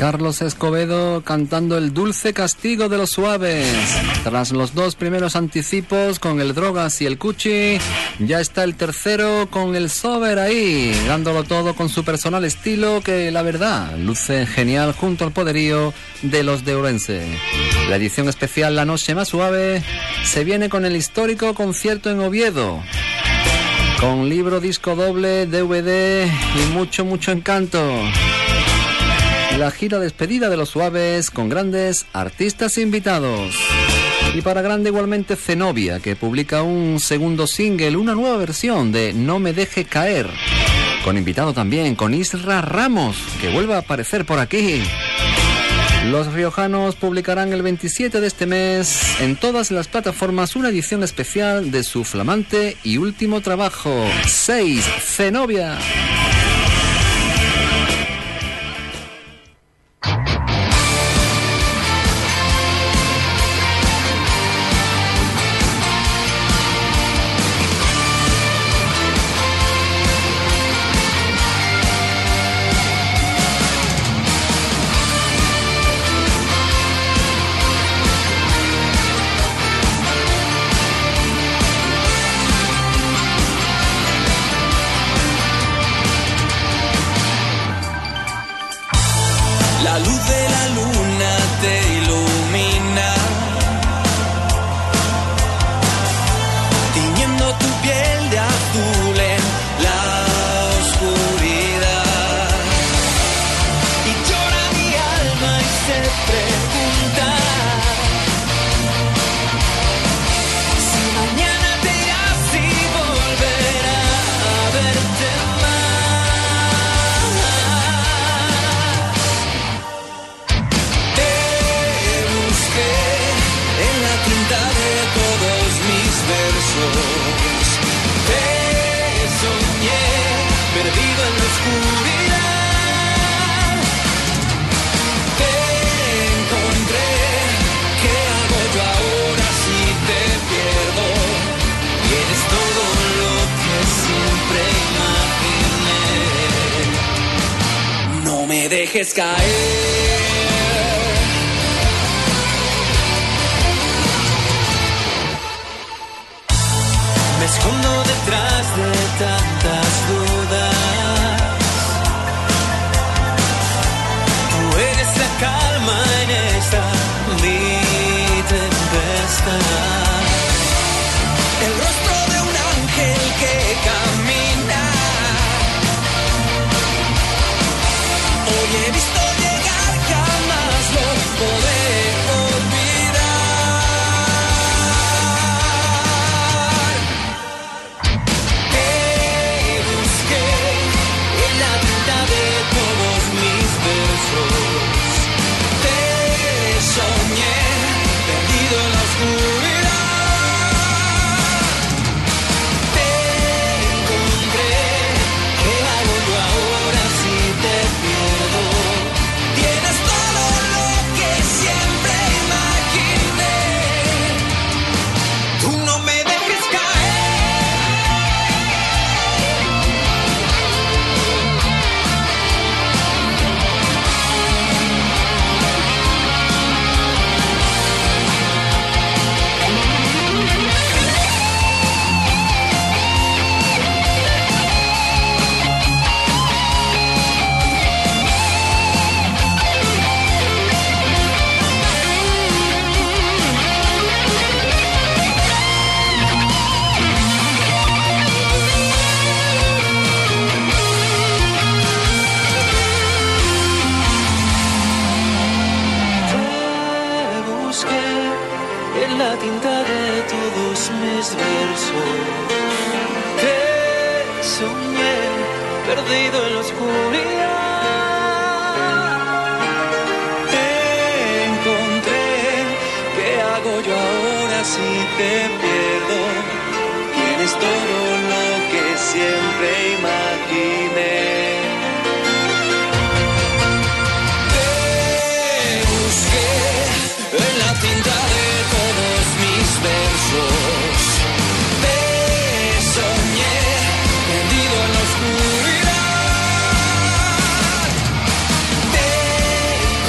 Carlos Escobedo cantando El dulce castigo de los suaves. Tras los dos primeros anticipos con el Drogas y el Cuchi, ya está el tercero con el Sober ahí, dándolo todo con su personal estilo que, la verdad, luce genial junto al poderío de los de Ourense. La edición especial La Noche Más Suave se viene con el histórico concierto en Oviedo, con libro, disco doble, DVD y mucho encanto. La gira despedida de los Suaves con grandes artistas invitados. Y para grande igualmente Zenobia, que publica un segundo single, una nueva versión de No me deje caer. Con invitado también, con Isra Ramos, que vuelve a aparecer por aquí. Los riojanos publicarán el 27 de este mes en todas las plataformas una edición especial de su flamante y último trabajo, 6, Zenobia. La luz de la luna te ilumina, tiñendo tu piel de azul en la oscuridad. Y llora mi alma y se pregunta si mañana te irás y volverá a verte más. Te soñé perdido en la oscuridad. Te encontré. ¿Qué hago yo ahora si te pierdo? Y eres todo lo que siempre imaginé. No me dejes caer. Me escondo detrás de tantas dudas. Tú eres la calma en esta mi tempestad. El rostro de un ángel que camina. Hoy he visto llegar, jamás lo podré olvidar. Soñé perdido en la oscuridad. Te encontré. ¿Qué hago yo ahora si te pierdo? Tienes todo lo que siempre imaginé. Tú no me dejes la tinta de todos mis versos. Te soñé perdido en la oscuridad. Te encontré. ¿Qué hago yo ahora si te pierdo? Tienes todo lo que siempre imaginé. Te busqué en la tinta de todos mis versos. Te soñé perdido en la oscuridad. Te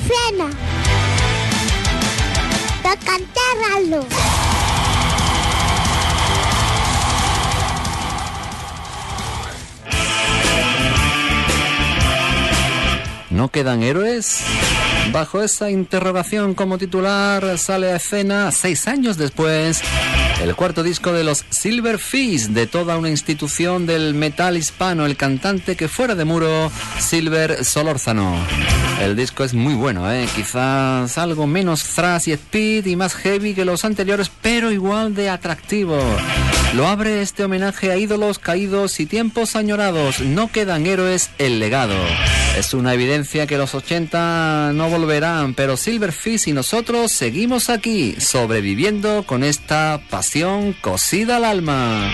escena. Rocantena Roll. ¿No quedan héroes? Bajo esa interrogación como titular sale a escena 6 años después el cuarto disco de los Silver Fish, de toda una institución del metal hispano, el cantante que fuera de muro, Silver Solórzano. El disco es muy bueno, quizás algo menos thrash y speed y más heavy que los anteriores, pero igual de atractivo. Lo abre este homenaje a ídolos caídos y tiempos añorados. No quedan héroes, el legado. Es una evidencia que los 80 no volverán, pero Silver Fish y nosotros seguimos aquí, sobreviviendo con esta pasión cosida al alma.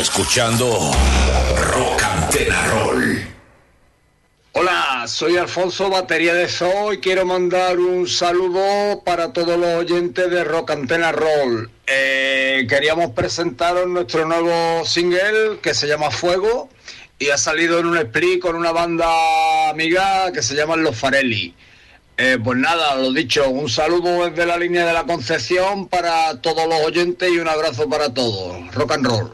escuchando Rock Antena Roll. Hola, soy Alfonso, batería de Zoo, y quiero mandar un saludo para todos los oyentes de Rock Antena Roll. Queríamos presentaros nuestro nuevo single que se llama Fuego y ha salido en un split con una banda amiga que se llama Los Farelli. Pues nada, lo dicho, un saludo desde la línea de la Concepción para todos los oyentes y un abrazo para todos. Rock and roll.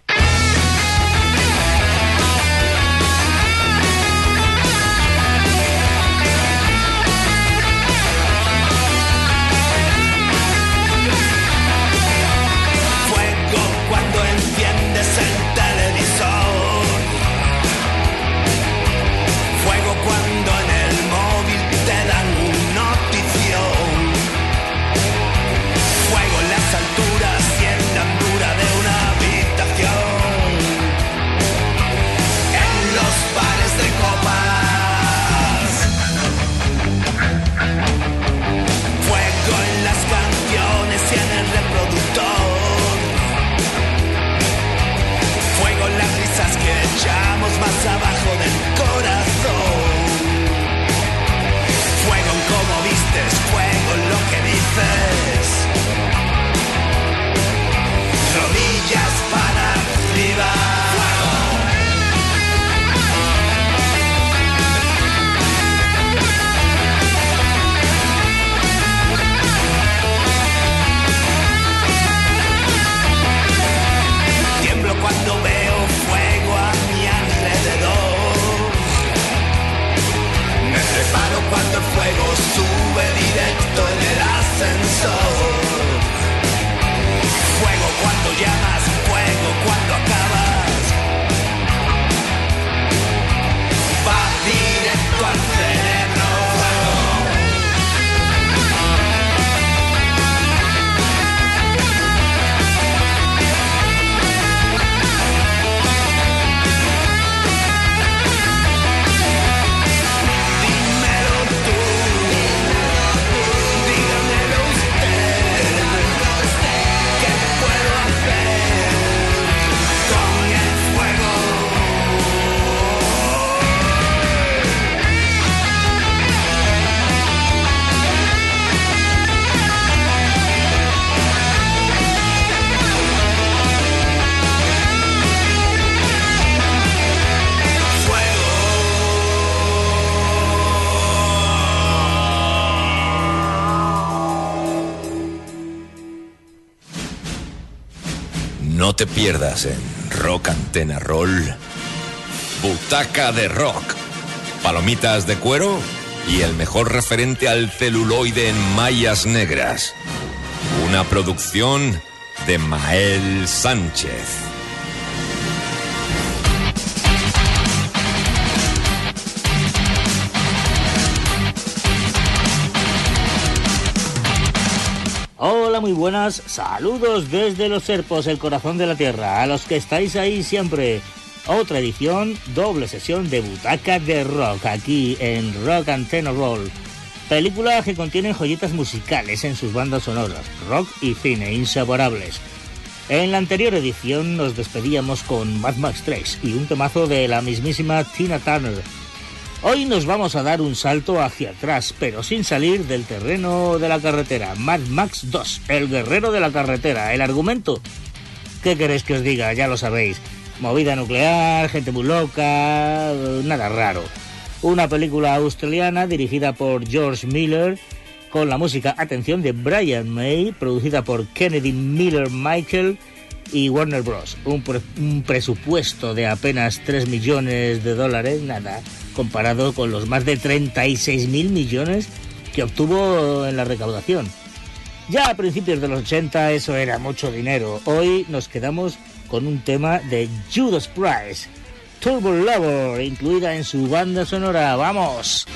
Más abajo del corazón. Fuego en cómo vistes, fuego en lo que dices. Rodillas para arriba. Tiemblo cuando veo fuego a mi alrededor. Me preparo cuando el fuego sube directo en el ascensor. Fuego cuando llamas, fuego cuando acabas. Va directo al cerebro. No te pierdas en Rock Antena Roll, Butaca de Rock, palomitas de cuero y el mejor referente al celuloide en mallas negras. Una producción de Mael Sánchez. Hola, muy buenas, saludos desde Los Serpos, el corazón de la tierra, a los que estáis ahí siempre. Otra edición, doble sesión de Butaca de Rock, aquí en Rock Antena Roll. Películas que contienen joyitas musicales en sus bandas sonoras, rock y cine, inseparables. En la anterior edición nos despedíamos con Mad Max 3 y un temazo de la mismísima Tina Turner. Hoy nos vamos a dar un salto hacia atrás, pero sin salir del terreno de la carretera. Mad Max 2, el guerrero de la carretera. El argumento, ¿qué queréis que os diga? Ya lo sabéis. Movida nuclear, gente muy loca, nada raro. Una película australiana dirigida por George Miller, con la música, atención, de Brian May, producida por Kennedy Miller Michael y Warner Bros. Un presupuesto de apenas $3 millones, nada, comparado con los más de 36.000 millones que obtuvo en la recaudación. Ya a principios de los 80 eso era mucho dinero. Hoy nos quedamos con un tema de Judas Priest, Turbo Lover, incluida en su banda sonora. ¡Vamos!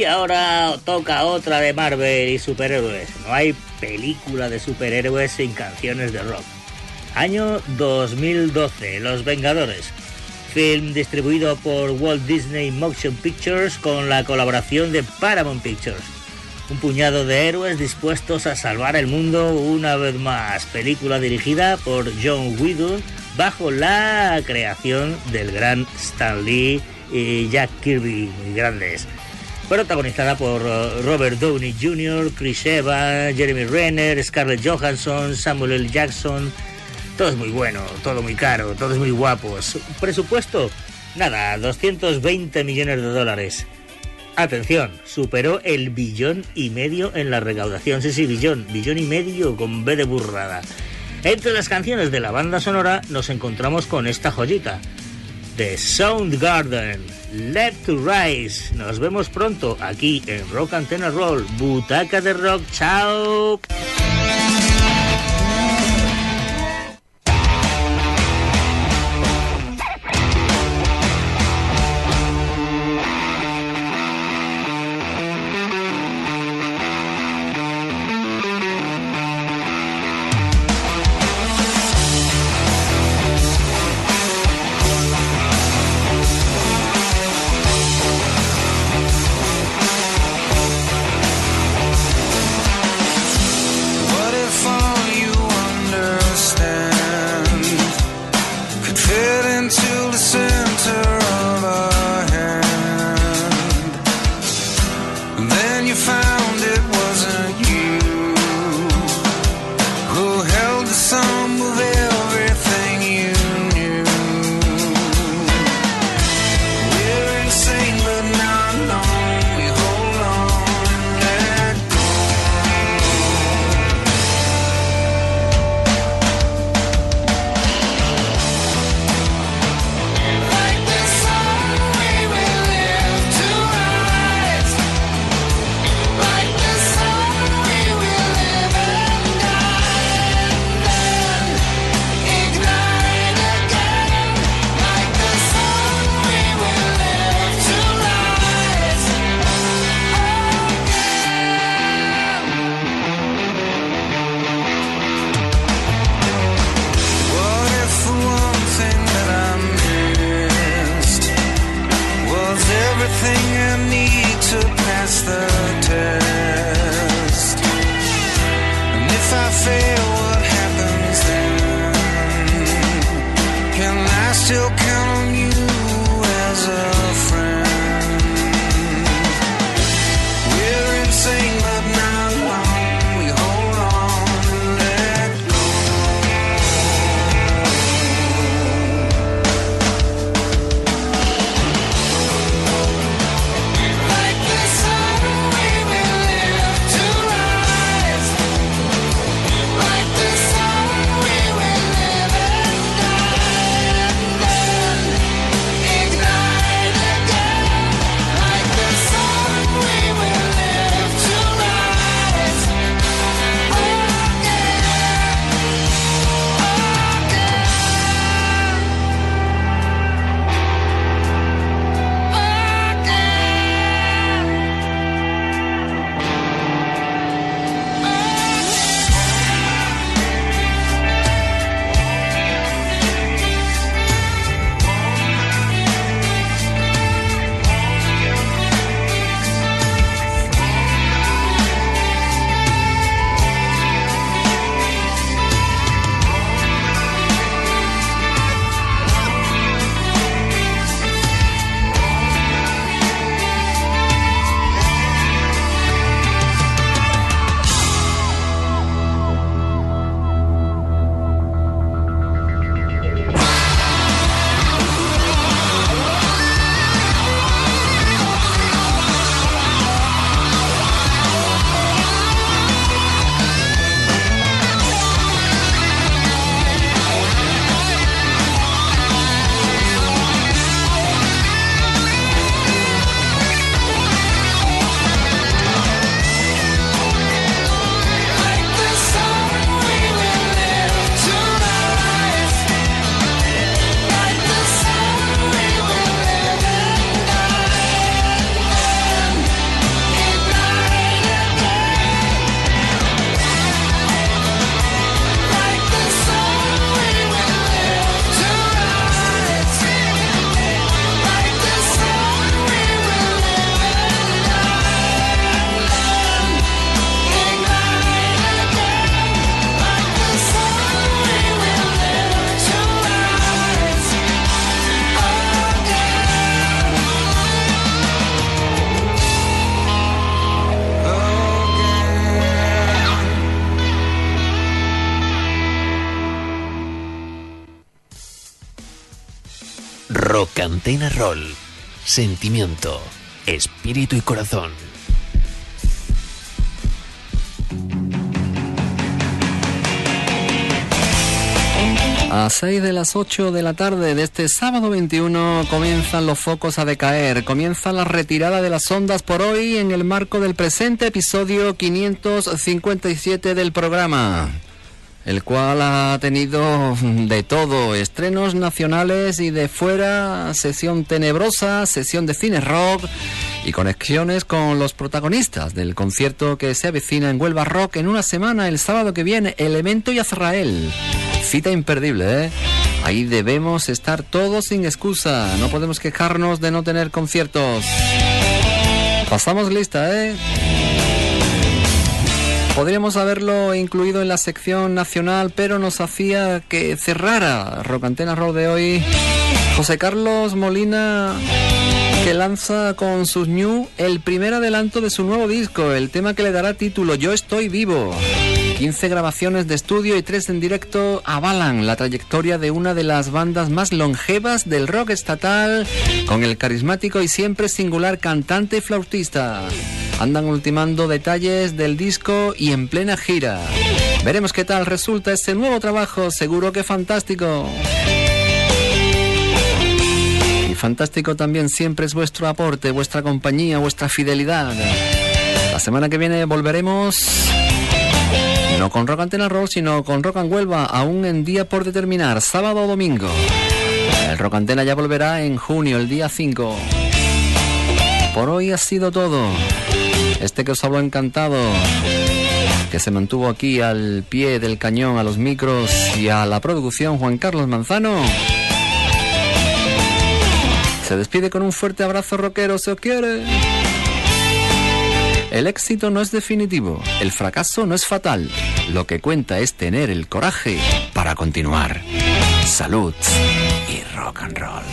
Y ahora toca otra de Marvel y superhéroes. No hay película de superhéroes sin canciones de rock. Año 2012, Los Vengadores. Film distribuido por Walt Disney Motion Pictures con la colaboración de Paramount Pictures. Un puñado de héroes dispuestos a salvar el mundo una vez más. Película dirigida por John Whedon bajo la creación del gran Stan Lee y Jack Kirby, muy grandes. Protagonizada por Robert Downey Jr., Chris Evans, Jeremy Renner, Scarlett Johansson, Samuel L. Jackson. Todo es muy bueno, todo muy caro, todos muy guapos. Presupuesto, nada, 220 millones de dólares. Atención, superó el 1,5 billones en la recaudación. Sí, billón y medio con B de burrada. Entre las canciones de la banda sonora nos encontramos con esta joyita. The Soundgarden, Let to Rise. Nos vemos pronto aquí en Rock Antena Roll, Butaca de Rock. ¡Chao! Rock Antena Roll. Sentimiento, espíritu y corazón. A 6 de las 8 de la tarde de este sábado 21 comienzan los focos a decaer, comienza la retirada de las ondas por hoy en el marco del presente episodio 557 del programa, el cual ha tenido de todo, estrenos nacionales y de fuera, sesión tenebrosa, sesión de cine rock y conexiones con los protagonistas del concierto que se avecina en Huelva Rock en una semana, el sábado que viene, Elemento y Azrael. Cita imperdible, ¿eh? Ahí debemos estar todos sin excusa. No podemos quejarnos de no tener conciertos. Pasamos lista, ¿eh? Podríamos haberlo incluido en la sección nacional, pero nos hacía que cerrara Rock Antena Roll de hoy José Carlos Molina, que lanza con sus New el primer adelanto de su nuevo disco, el tema que le dará título Yo Estoy Vivo. 15 grabaciones de estudio y 3 en directo avalan la trayectoria de una de las bandas más longevas del rock estatal, con el carismático y siempre singular cantante y flautista. Andan ultimando detalles del disco y en plena gira. Veremos qué tal resulta este nuevo trabajo, seguro que fantástico. Y fantástico también siempre es vuestro aporte, vuestra compañía, vuestra fidelidad. La semana que viene volveremos... no con Rock Antena Roll, sino con Rock and Huelva, aún en día por determinar, sábado o domingo. El Rock Antena ya volverá en junio, el día 5. Por hoy ha sido todo. Este que os habló encantado, que se mantuvo aquí al pie del cañón, a los micros y a la producción, Juan Carlos Manzano, se despide con un fuerte abrazo rockero. Se os quiere. El éxito no es definitivo, el fracaso no es fatal. Lo que cuenta es tener el coraje para continuar. Salud y rock and roll.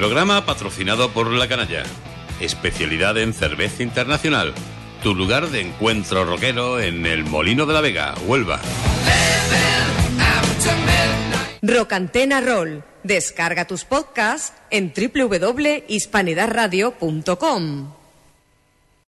Programa patrocinado por La Canalla. Especialidad en cerveza internacional. Tu lugar de encuentro rockero en el Molino de la Vega, Huelva. Rock Antena Roll. Descarga tus podcasts en www.hispanidadradio.com.